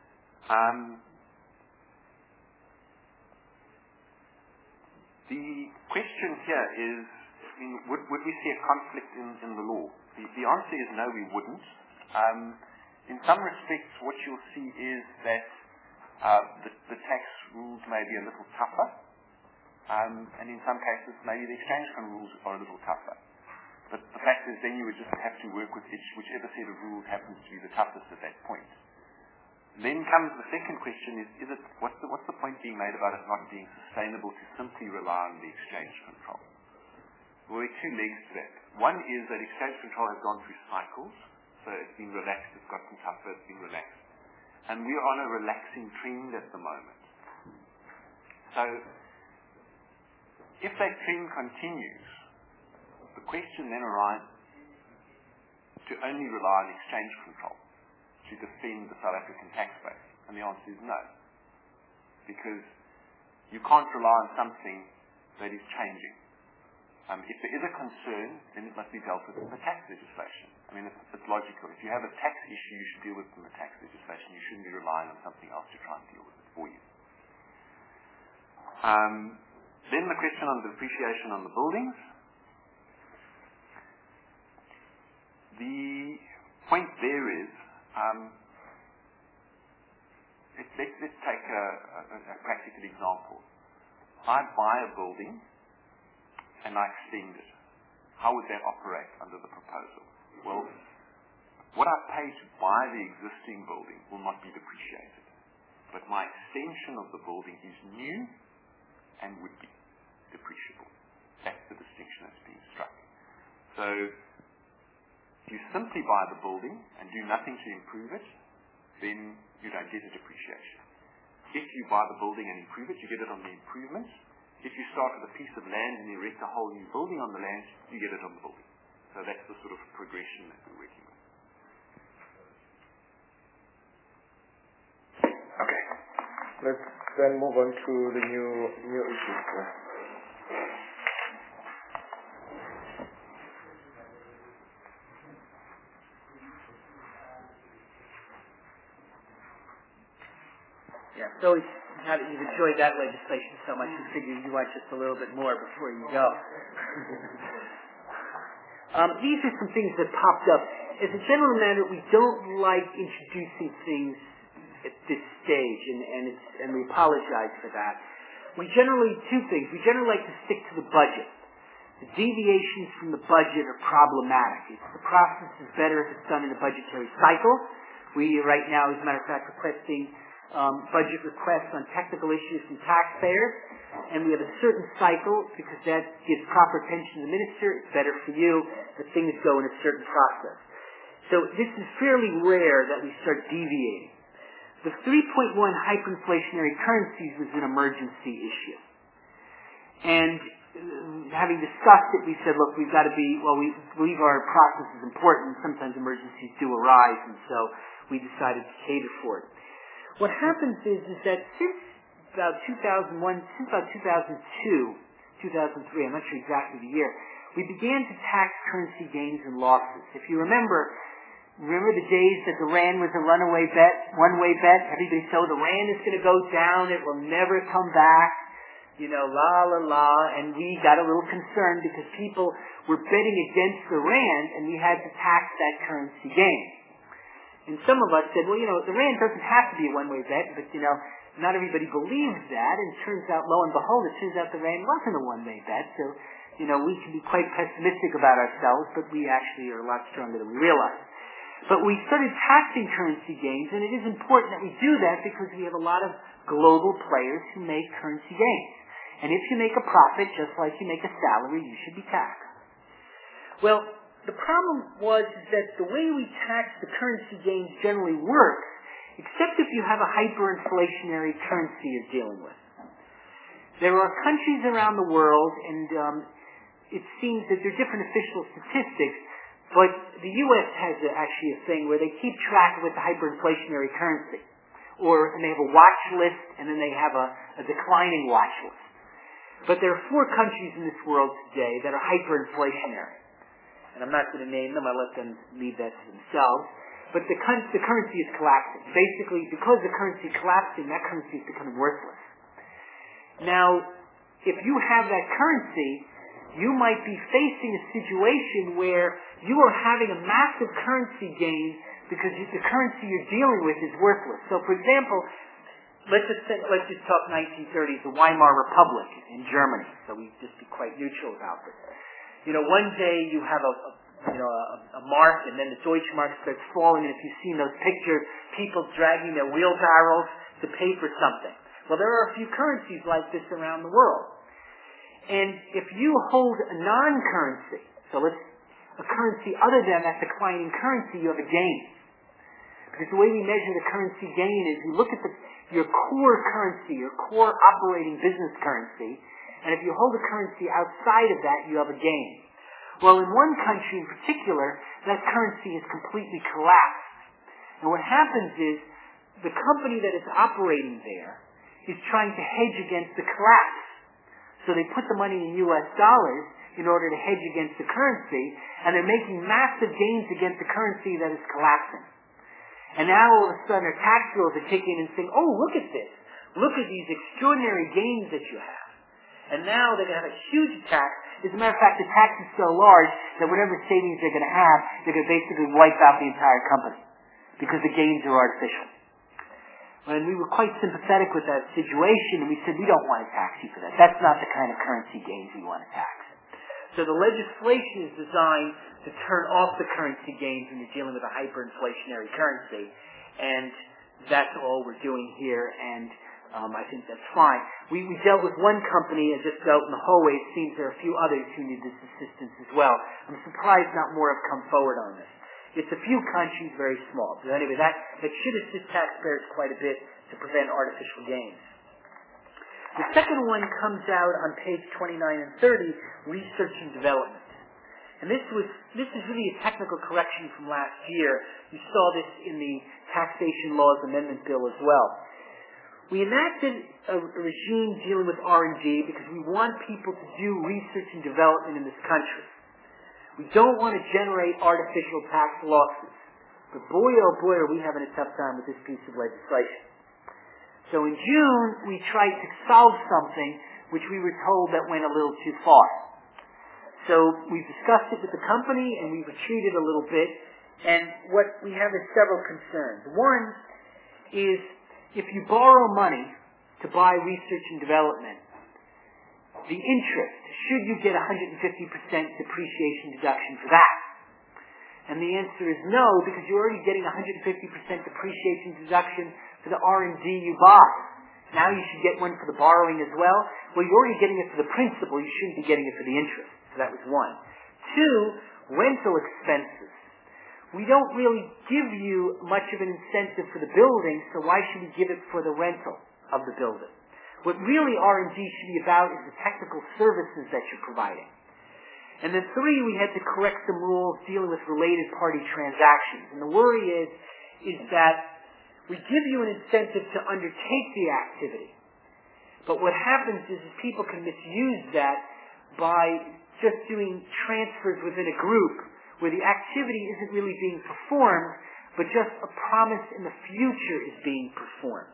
The question here is, would we see a conflict in the law? The answer is no, we wouldn't. In some respects, what you'll see is that the tax rules may be a little tougher, and in some cases, maybe the exchange rules are a little tougher. But the fact is, then you would just have to work with whichever set of rules happens to be the toughest at that point. Then comes the second question: what's the point being made about it not being sustainable to simply rely on the exchange control? Well, there are two legs to that. One is that exchange control has gone through cycles, so it's been relaxed, it's gotten tougher, it's been relaxed. And we are on a relaxing trend at the moment. So, if that trend continues, the question then arises to only rely on exchange control to defend the South African tax base. And the answer is no. Because you can't rely on something that is changing. If there is a concern, then it must be dealt with in the tax legislation. I mean, it's logical. If you have a tax issue, you should deal with it in the tax legislation. You shouldn't be relying on something else to try and deal with it for you. Then the question on the depreciation on the buildings. The point there is, let's take a practical example. I buy a building and I extend it. How would that operate under the proposal? Well, what I pay to buy the existing building will not be depreciated. But my extension of the building is new and would be depreciable. That's the distinction that's being struck. So, if you simply buy the building and do nothing to improve it, then you don't get a depreciation. If you buy the building and improve it, you get it on the improvements. If you start with a piece of land and erect a whole new building on the land, you get it on the building. So that's the sort of progression that we're working with. Okay. Let's then move on to the new issues. Yeah, so now that you've enjoyed that legislation so much, we figure you want just a little bit more before you go. These are some things that popped up. As a general matter, we don't like introducing things at this stage, and we apologize for that. We generally like to stick to the budget. The deviations from the budget are problematic. The process is better if it's done in a budgetary cycle. We right now, as a matter of fact, requesting budget requests on technical issues from taxpayers, and we have a certain cycle because that gives proper attention to the minister. It's better for you that things go in a certain process. So this is fairly rare that we start deviating. The 3.1 hyperinflationary currencies was an emergency issue. And having discussed it, we said, look, we've got to be, we believe our process is important. Sometimes emergencies do arise, and so we decided to cater for it. What happens is that since about 2001, since about 2002, 2003, I'm not sure exactly the year, we began to tax currency gains and losses. If you remember the days that the rand was a runaway bet, one-way bet? Everybody said, the rand is going to go down, it will never come back, and we got a little concerned because people were betting against the rand and we had to tax that currency gain. And some of us said, the rand doesn't have to be a one-way bet, but, not everybody believes that, and it turns out, lo and behold, it turns out the rand wasn't a one-way bet, so, we can be quite pessimistic about ourselves, but we actually are a lot stronger than we realize. But we started taxing currency gains, and it is important that we do that because we have a lot of global players who make currency gains. And if you make a profit, just like you make a salary, you should be taxed. Well, the problem was that the way we tax the currency gains generally works, except if you have a hyperinflationary currency you're dealing with. There are countries around the world, and it seems that there are different official statistics, but the U.S. has actually a thing where they keep track with the hyperinflationary currency. And they have a watch list, and then they have a declining watch list. But there are 4 countries in this world today that are hyperinflationary. And I'm not going to name them, I let them leave that to themselves. But the currency is collapsing. Basically, because the currency is collapsing, that currency is becoming worthless. Now, if you have that currency, you might be facing a situation where you are having a massive currency gain because the currency you're dealing with is worthless. So, for example, let's just talk 1930s, the Weimar Republic in Germany. So we just be quite neutral about this. One day you have a mark, and then the Deutschmark starts falling, and if you've seen those pictures, people dragging their wheelbarrows to pay for something. Well, there are a few currencies like this around the world. And if you hold a non-currency, a currency other than that declining currency, you have a gain. Because the way we measure the currency gain is we look at your core currency, your core operating business currency, and if you hold a currency outside of that, you have a gain. Well, in one country in particular, that currency is completely collapsed. And what happens is the company that is operating there is trying to hedge against the collapse. So they put the money in U.S. dollars in order to hedge against the currency, and they're making massive gains against the currency that is collapsing. And now all of a sudden their tax bills are kicking in and saying, oh, look at this. Look at these extraordinary gains that you have. And now they're going to have a huge tax. As a matter of fact, the tax is so large that whatever savings they're going to have, they're going to basically wipe out the entire company because the gains are artificial. And we were quite sympathetic with that situation, and we said, we don't want to tax you for that. That's not the kind of currency gains we want to tax. So the legislation is designed to turn off the currency gains when you're dealing with a hyperinflationary currency, and that's all we're doing here, and I think that's fine. We dealt with one company and just dealt in the hallway. It seems there are a few others who need this assistance as well. I'm surprised not more have come forward on this. It's a few countries, very small. But anyway, that should assist taxpayers quite a bit to prevent artificial gains. The second one comes out on page 29 and 30, research and development. And this is really a technical correction from last year. You saw this in the Taxation Laws Amendment Bill as well. We enacted a regime dealing with R&D because we want people to do research and development in this country. We don't want to generate artificial tax losses. But boy, oh boy, are we having a tough time with this piece of legislation. So in June, we tried to solve something which we were told that went a little too far. So we discussed it with the company and we retreated a little bit. And what we have is several concerns. One is if you borrow money to buy research and development, the interest, should you get 150% depreciation deduction for that? And the answer is no, because you're already getting 150% depreciation deduction for the R&D you buy. Now you should get one for the borrowing as well. Well, you're already getting it for the principal. You shouldn't be getting it for the interest. So that was one. Two, rental expenses. We don't really give you much of an incentive for the building, so why should we give it for the rental of the building? What really R&D should be about is the technical services that you're providing. And then three, we had to correct some rules dealing with related party transactions. And the worry is that we give you an incentive to undertake the activity. But what happens is people can misuse that by just doing transfers within a group where the activity isn't really being performed, but just a promise in the future is being performed.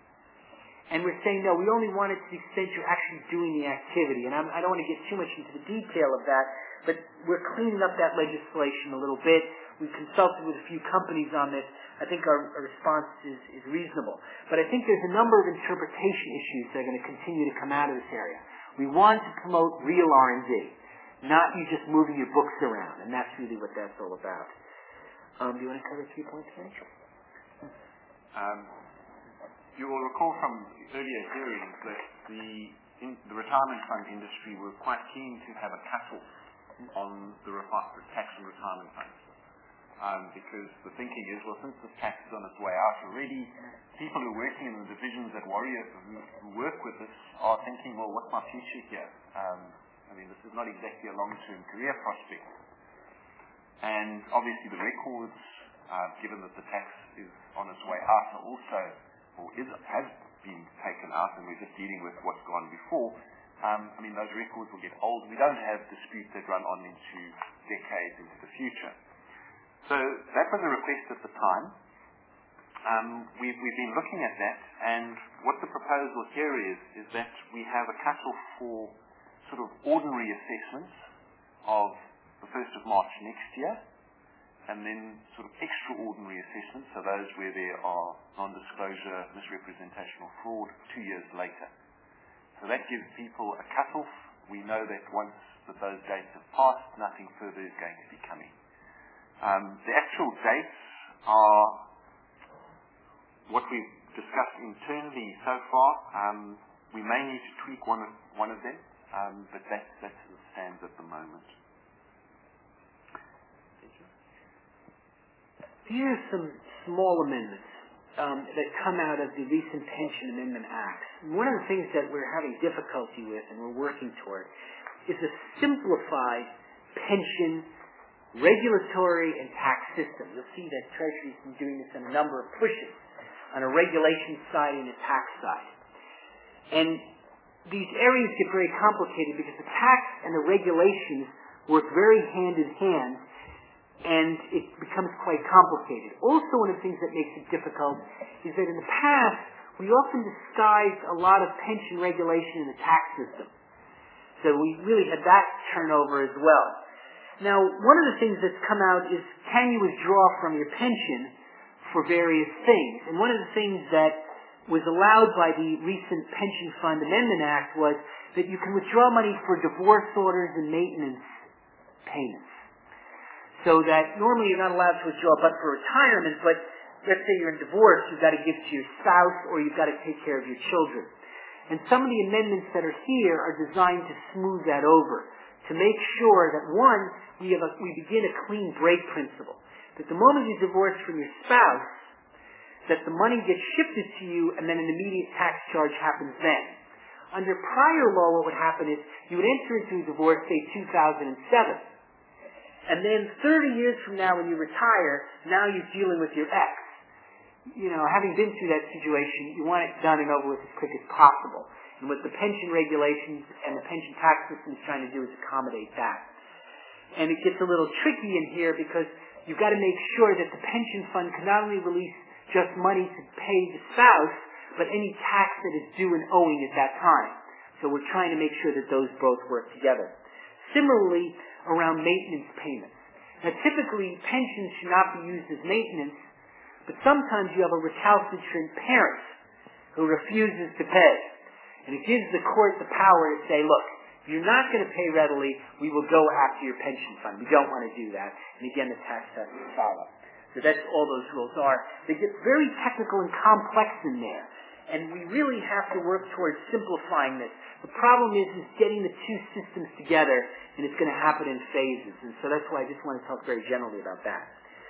And we're saying, no, we only want it to the extent you're actually doing the activity. And I don't want to get too much into the detail of that, but we're cleaning up that legislation a little bit. We've consulted with a few companies on this. I think our response is reasonable. But I think there's a number of interpretation issues that are going to continue to come out of this area. We want to promote real R&D. Not you just moving your books around, and that's really what that's all about. Do you want to cover 3 points, Rachel? you will recall from earlier hearings that the retirement fund industry were quite keen to have a cut-off on the tax on retirement funds. Because the thinking is, well, since this tax is on its way out already, people who are working in the divisions at Warrior who work with us are thinking, well, what's my future here? This is not exactly a long-term career prospect. And obviously the records, given that the tax is on its way out, are also, has been taken out, and we're just dealing with what's gone before. Those records will get old. We don't have disputes that run on into decades into the future. So that was a request at the time. We've been looking at that, and what the proposal here is that we have a cut-off for sort of ordinary assessments of the 1st of March next year, and then sort of extraordinary assessments, so those where there are non-disclosure, misrepresentation or fraud 2 years later. So that gives people a cut-off. We know that once those dates have passed, nothing further is going to be coming. The actual dates are what we've discussed internally so far. We may need to tweak one of them, but that's as it stands at the moment. Here are some small amendments that come out of the recent Pension Amendment Acts. One of the things that we're having difficulty with and we're working toward is a simplified pension regulatory and tax system. You'll see that Treasury's been doing this in a number of pushes on a regulation side and a tax side. And these areas get very complicated because the tax and the regulations work very hand in hand, and it becomes quite complicated. Also, one of the things that makes it difficult is that in the past, we often disguised a lot of pension regulation in the tax system. So we really had that turnover as well. Now, one of the things that's come out is, can you withdraw from your pension for various things? And one of the things that was allowed by the recent Pension Fund Amendment Act was that you can withdraw money for divorce orders and maintenance payments. So that normally you're not allowed to withdraw but for retirement, but let's say you're in divorce, you've got to give to your spouse or you've got to take care of your children. And some of the amendments that are here are designed to smooth that over, to make sure that, one, we begin a clean break principle. That the moment you divorce from your spouse, that the money gets shifted to you and then an immediate tax charge happens then. Under prior law, what would happen is you would enter into a divorce, say 2007. And then 30 years from now when you retire, now you're dealing with your ex. Having been through that situation, you want it done and over with as quick as possible. And what the pension regulations and the pension tax system is trying to do is accommodate that. And it gets a little tricky in here because you've got to make sure that the pension fund can not only release just money to pay the spouse, but any tax that is due and owing at that time. So we're trying to make sure that those both work together. Similarly, around maintenance payments. Now, typically, pensions should not be used as maintenance, but sometimes you have a recalcitrant parent who refuses to pay. And it gives the court the power to say, look, if you're not going to pay readily, we will go after your pension fund. We don't want to do that. And again, the tax has to follow. So that's all those rules are. They get very technical and complex in there. And we really have to work towards simplifying this. The problem is getting the two systems together, and it's going to happen in phases. And so that's why I just want to talk very generally about that.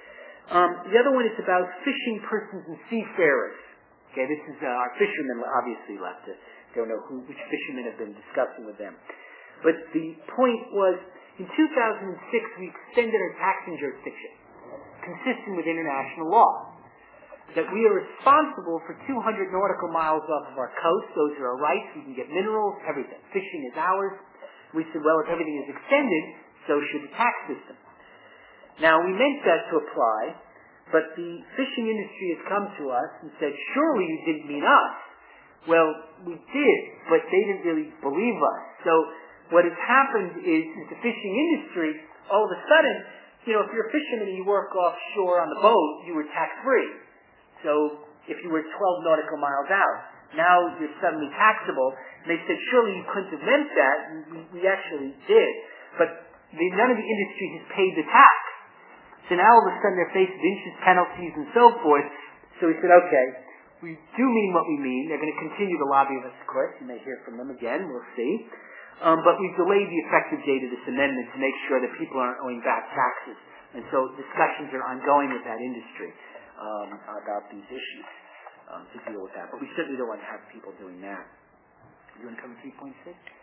The other one is about fishing persons and seafarers. Okay, this is our fishermen obviously left it. Don't know which fishermen have been discussing with them. But the point was, in 2006, we extended our taxing jurisdiction, consistent with international law. That we are responsible for 200 nautical miles off of our coast. Those are our rights. We can get minerals, everything. Fishing is ours. We said, well, if everything is extended, so should the tax system. Now, we meant that to apply, but the fishing industry has come to us and said, surely you didn't mean us. Well, we did, but they didn't really believe us. So what has happened is the fishing industry, all of a sudden, if you're a fisherman and you work offshore on the boat, you were tax-free. So if you were 12 nautical miles out, now you're suddenly taxable. And they said, surely you couldn't have meant that. And we actually did. But none of the industry has paid the tax. So now all of a sudden they're faced with interest penalties and so forth. So we said, okay, we do mean what we mean. They're going to continue to lobby us, of course. You may hear from them again. We'll see. But we've delayed the effective date of this amendment to make sure that people aren't owing back taxes. And so discussions are ongoing with that industry about these issues to deal with that. But we certainly don't want to have people doing that. You want to cover 3.6?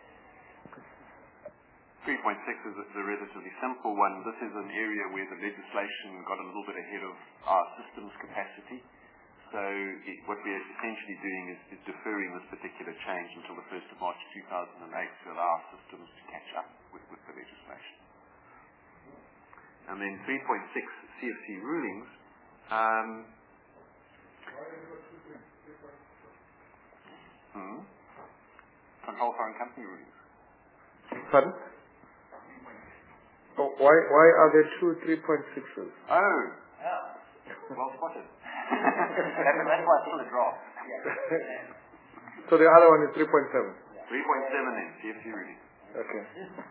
3.6 is a relatively simple one. This is an area where the legislation got a little bit ahead of our systems capacity. So what we are essentially doing is deferring this particular change until the 1st of March 2008 to allow our systems to catch up with the legislation. And then 3.6 CFC rulings. Control foreign company rulings. Pardon? Oh, why are there two 3.6s? Oh, well spotted. That's why I saw the draft. So the other one is 3.7? 3.7 then, CFC ruling. Okay.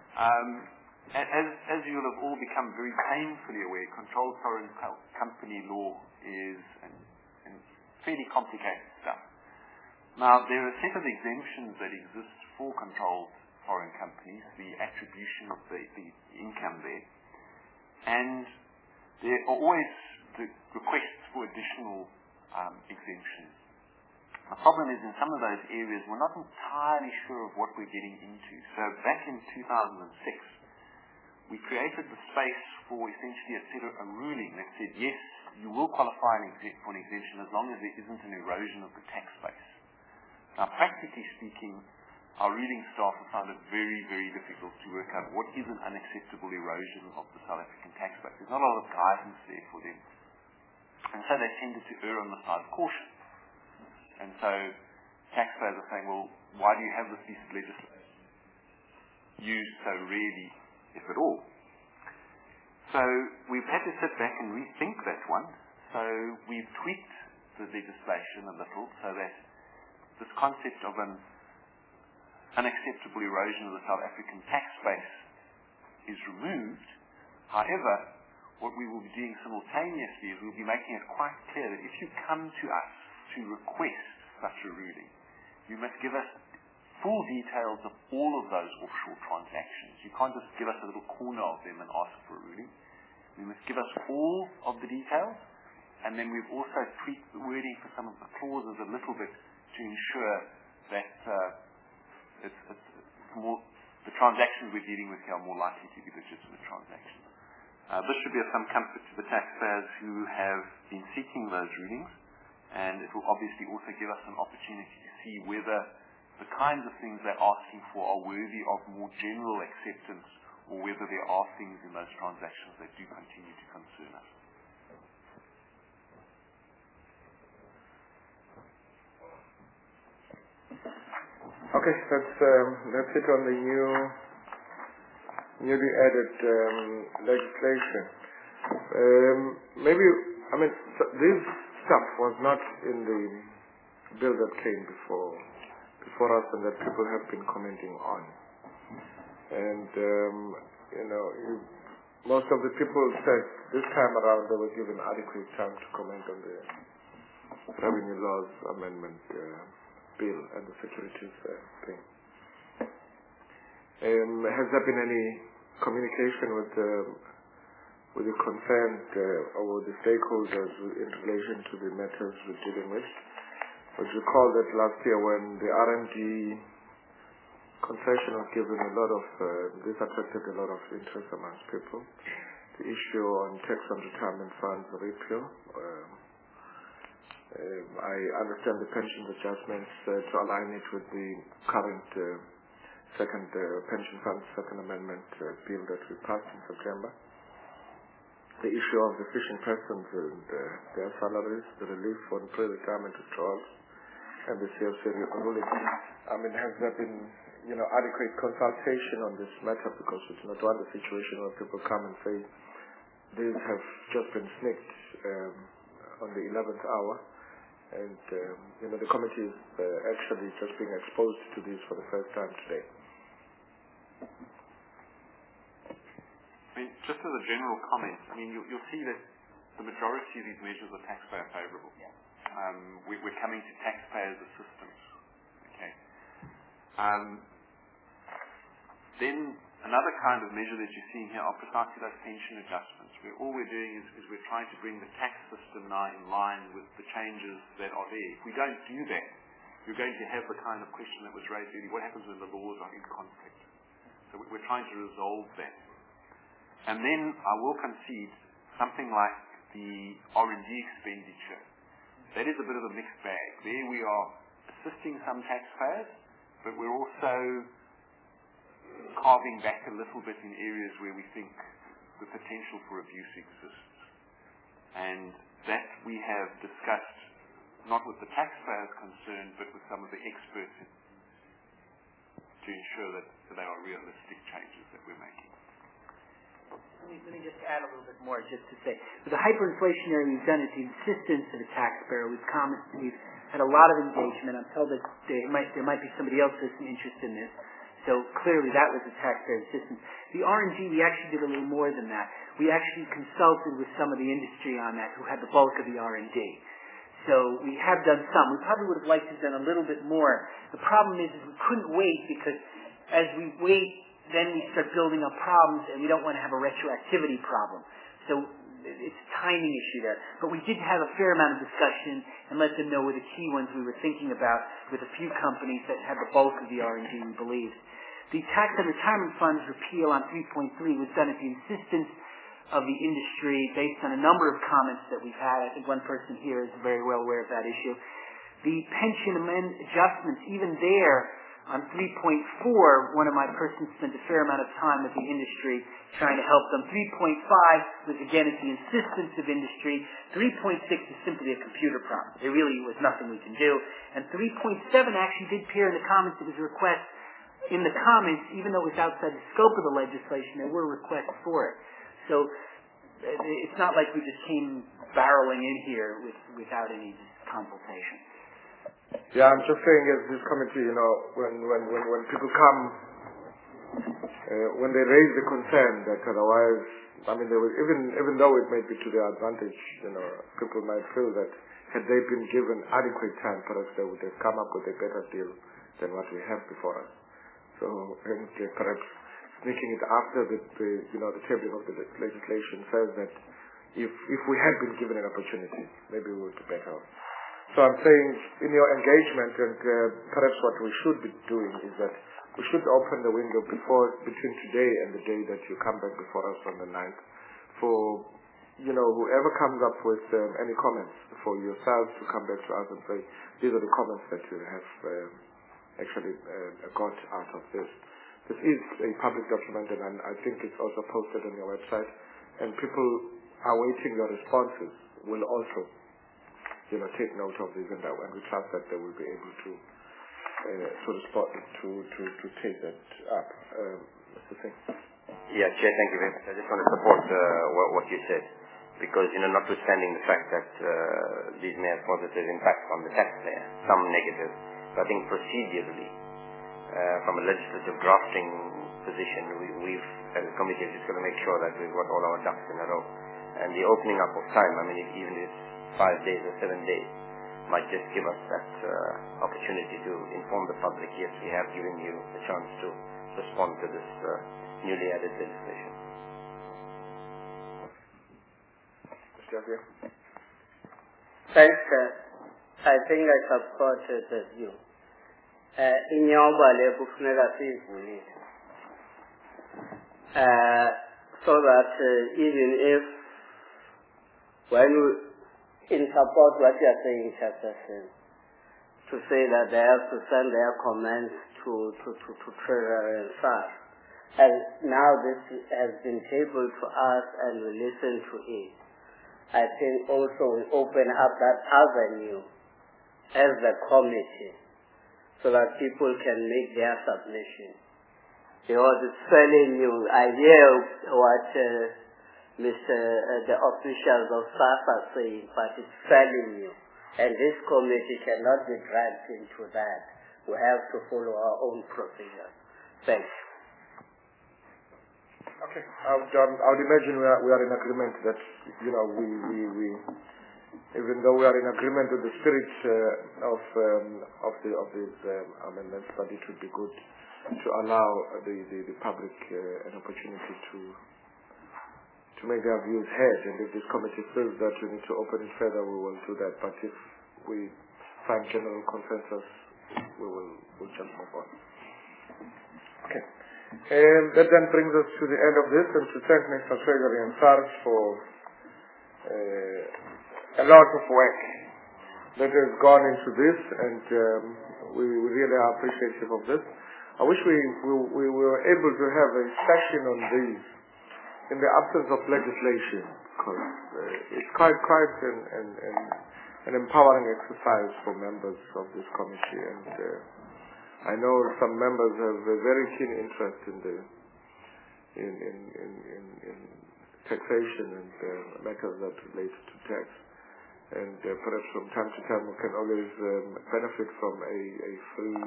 As you will have all become very painfully aware, controlled foreign company law is fairly complicated stuff. Now, there are a set of exemptions that exist for controlled foreign companies, the attribution of the income there. And there are always the requests for additional exemptions. The problem is in some of those areas we're not entirely sure of what we're getting into. So back in 2006, we created the space for essentially a ruling that said, yes, you will qualify for an exemption as long as there isn't an erosion of the tax base. Now, practically speaking, our reading staff have found it very, very difficult to work out what is an unacceptable erosion of the South African tax base. There's not a lot of guidance there for them. And so they tended to err on the side of caution. And so taxpayers are saying, well, why do you have this piece of legislation used so rarely, if at all? So we've had to sit back and rethink that one. So we've tweaked the legislation a little so that this concept of an unacceptable erosion of the South African tax base is removed. However, what we will be doing simultaneously is we'll be making it quite clear that if you come to us to request such a ruling, you must give us full details of all of those offshore transactions. You can't just give us a little corner of them and ask for a ruling. You must give us all of the details, and then we've also tweaked the wording for some of the clauses a little bit to ensure that the transactions we're dealing with here are more likely to be legitimate transactions. This should be of some comfort to the taxpayers who have been seeking those rulings, and it will obviously also give us an opportunity to see whether the kinds of things they're asking for are worthy of more general acceptance, or whether there are things in those transactions that do continue to concern us. Okay, that's it on the newly added legislation. This stuff was not in the bill that came before us and that people have been commenting on. And, most of the people said this time around they were given adequate time to comment on the Revenue Laws Amendment bill and the securities thing. Has there been any communication with the concerned or the stakeholders in relation to the matters we're dealing with? Would you recall that last year when the R&D concession was given, this attracted a lot of interest amongst people. The issue on tax on retirement funds repeal. I understand the pension adjustments to align it with the current second pension funds second amendment bill that we passed in September. The issue of the fishing persons and their salaries, the relief on pre-retirement withdrawals, and the CFC ruling. Has there been adequate consultation on this matter, because it's not one the situation where people come and say these have just been snicked on the 11th hour, and the committee is actually just being exposed to this for the first time today. Just as a general comment, you'll see that the majority of these measures are taxpayer favourable. Yeah. We're coming to taxpayers' assistance. Okay. Then another kind of measure that you're seeing here are precisely those pension adjustments, where all we're doing is we're trying to bring the tax system now in line with the changes that are there. If we don't do that, you're going to have the kind of question that was raised earlier: what happens when the laws are in conflict? So we're trying to resolve that. And then I will concede something like the R&D expenditure. That is a bit of a mixed bag. There we are assisting some taxpayers, but we're also carving back a little bit in areas where we think the potential for abuse exists. And that we have discussed not with the taxpayers concerned, but with some of the experts to ensure that they are realistic changes that we're making. Let me just add a little bit more, just to say, with the hyperinflationary, we've done it at the insistence of the taxpayer. We've had a lot of engagement. I'm told that there might be somebody else with some interest in this. So clearly that was the taxpayer insistence. The R&D, we actually did a little more than that. We actually consulted with some of the industry on that, who had the bulk of the R&D. So we have done some. We probably would have liked to have done a little bit more. The problem is we couldn't wait, because as we wait, then we start building up problems, and we don't want to have a retroactivity problem. So it's a timing issue there. But we did have a fair amount of discussion and let them know were the key ones we were thinking about with a few companies that had the bulk of the R&D, we believe. The tax and retirement funds repeal on 3.3 was done at the insistence of the industry based on a number of comments that we've had. I think one person here is very well aware of that issue. The pension adjustments, even there, on 3.4, one of my persons spent a fair amount of time with the industry trying to help them. 3.5 was, again, at the insistence of industry. 3.6 is simply a computer problem. There really was nothing we can do. And 3.7 actually did appear in the comments. It was a request in the comments, even though it was outside the scope of the legislation, there were requests for it. So it's not like we just came barreling in here without any consultation. Yeah, I'm just saying, as this committee, when people come, when they raise the concern that otherwise, there was, even though it may be to their advantage, people might feel that had they been given adequate time, perhaps they would have come up with a better deal than what we have before us. So, and perhaps making it after the tabling of the legislation says that if we had been given an opportunity, maybe we would be better off. So I'm saying, in your engagement, and perhaps what we should be doing is that we should open the window between today and the day that you come back before us on the 9th, for whoever comes up with any comments, for yourselves to come back to us and say, these are the comments that you have actually got out of this. This is a public document, and I think it's also posted on your website, and people awaiting your responses will also take note of this, and we trust that they will be able to respond to take that up. Mr. Singh. Yeah, Chair, thank you very much. I just want to support what you said, because notwithstanding the fact that these may have positive impacts on the taxpayer, some negative, but I think procedurally, from a legislative drafting position, we've as a committee just got to make sure that we've got all our ducks in a row, and the opening up of time. Even if 5 days or 7 days might just give us that opportunity to inform the public. Yes, we have given you a chance to respond to this newly added legislation. Thanks, sir. I think I support the view. Inyongwa kufuneka siyivulile. So that even if when we in support what you are saying, Chairperson, to say that they have to send their comments to Treasury and SARS. And now this has been tabled to us and we listen to it. I think also we open up that avenue as the committee so that people can make their submission. Because it's fairly new. I hear what the officials of SARS are saying, but it's fairly new. And this committee cannot be dragged into that. We have to follow our own procedure. Thanks. Okay. I would imagine we are in agreement that we even though we are in agreement with the spirit of these amendments, but it would be good to allow the public an opportunity to make their views heard. And if this committee feels that we need to open it further, we will do that. But if we find general consensus, we'll just move on. Okay. That then brings us to the end of this, and to thank National Treasury and SARS for a lot of work that has gone into this, and we really are appreciative of this. I wish we were able to have a session on these in the absence of legislation, because it's quite an empowering exercise for members of this committee, and I know some members have a very keen interest in taxation and matters that relate to tax. And perhaps from time to time we can always benefit from a free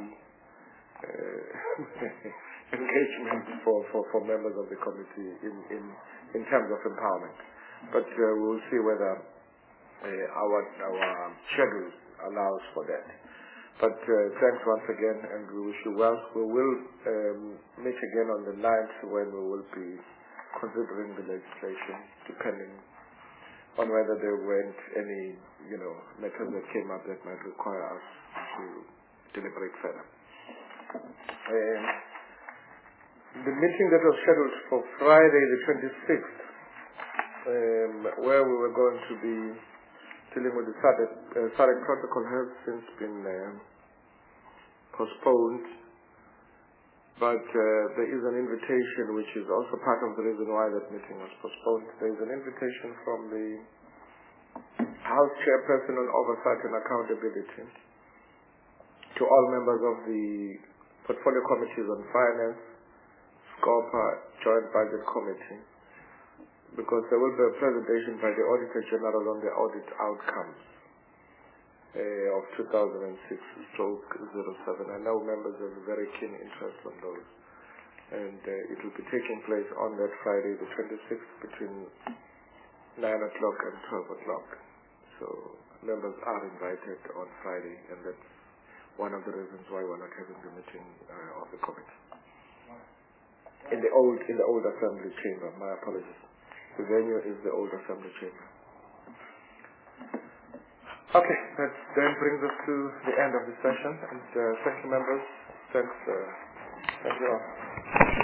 engagement for members of the committee in terms of empowerment. But we'll see whether our schedule allows for that. But thanks once again, and we wish you well. We will meet again on the 9th, when we will be considering the legislation, depending on whether there weren't any, matters that came up that might require us to deliberate further. The meeting that was scheduled for Friday the 26th, where we were going to be dealing with the SADC protocol, has since been postponed, but there is an invitation, which is also part of the reason why that meeting was postponed. There is an invitation from the House Chairperson on Oversight and Accountability to all members of the Portfolio Committees on Finance, SCOPA, Joint Budget Committee, because there will be a presentation by the Auditor General on the audit outcomes of 2006/07. I know members have a very keen interest on those, and it will be taking place on that Friday the 26th between 9 o'clock and 12 o'clock. So members are invited on Friday, and that's one of the reasons why we're not having the meeting of the committee in the old assembly chamber. My apologies. The venue is the old assembly chamber. Okay, that then brings us to the end of the session, and thank you, members. Thank you all.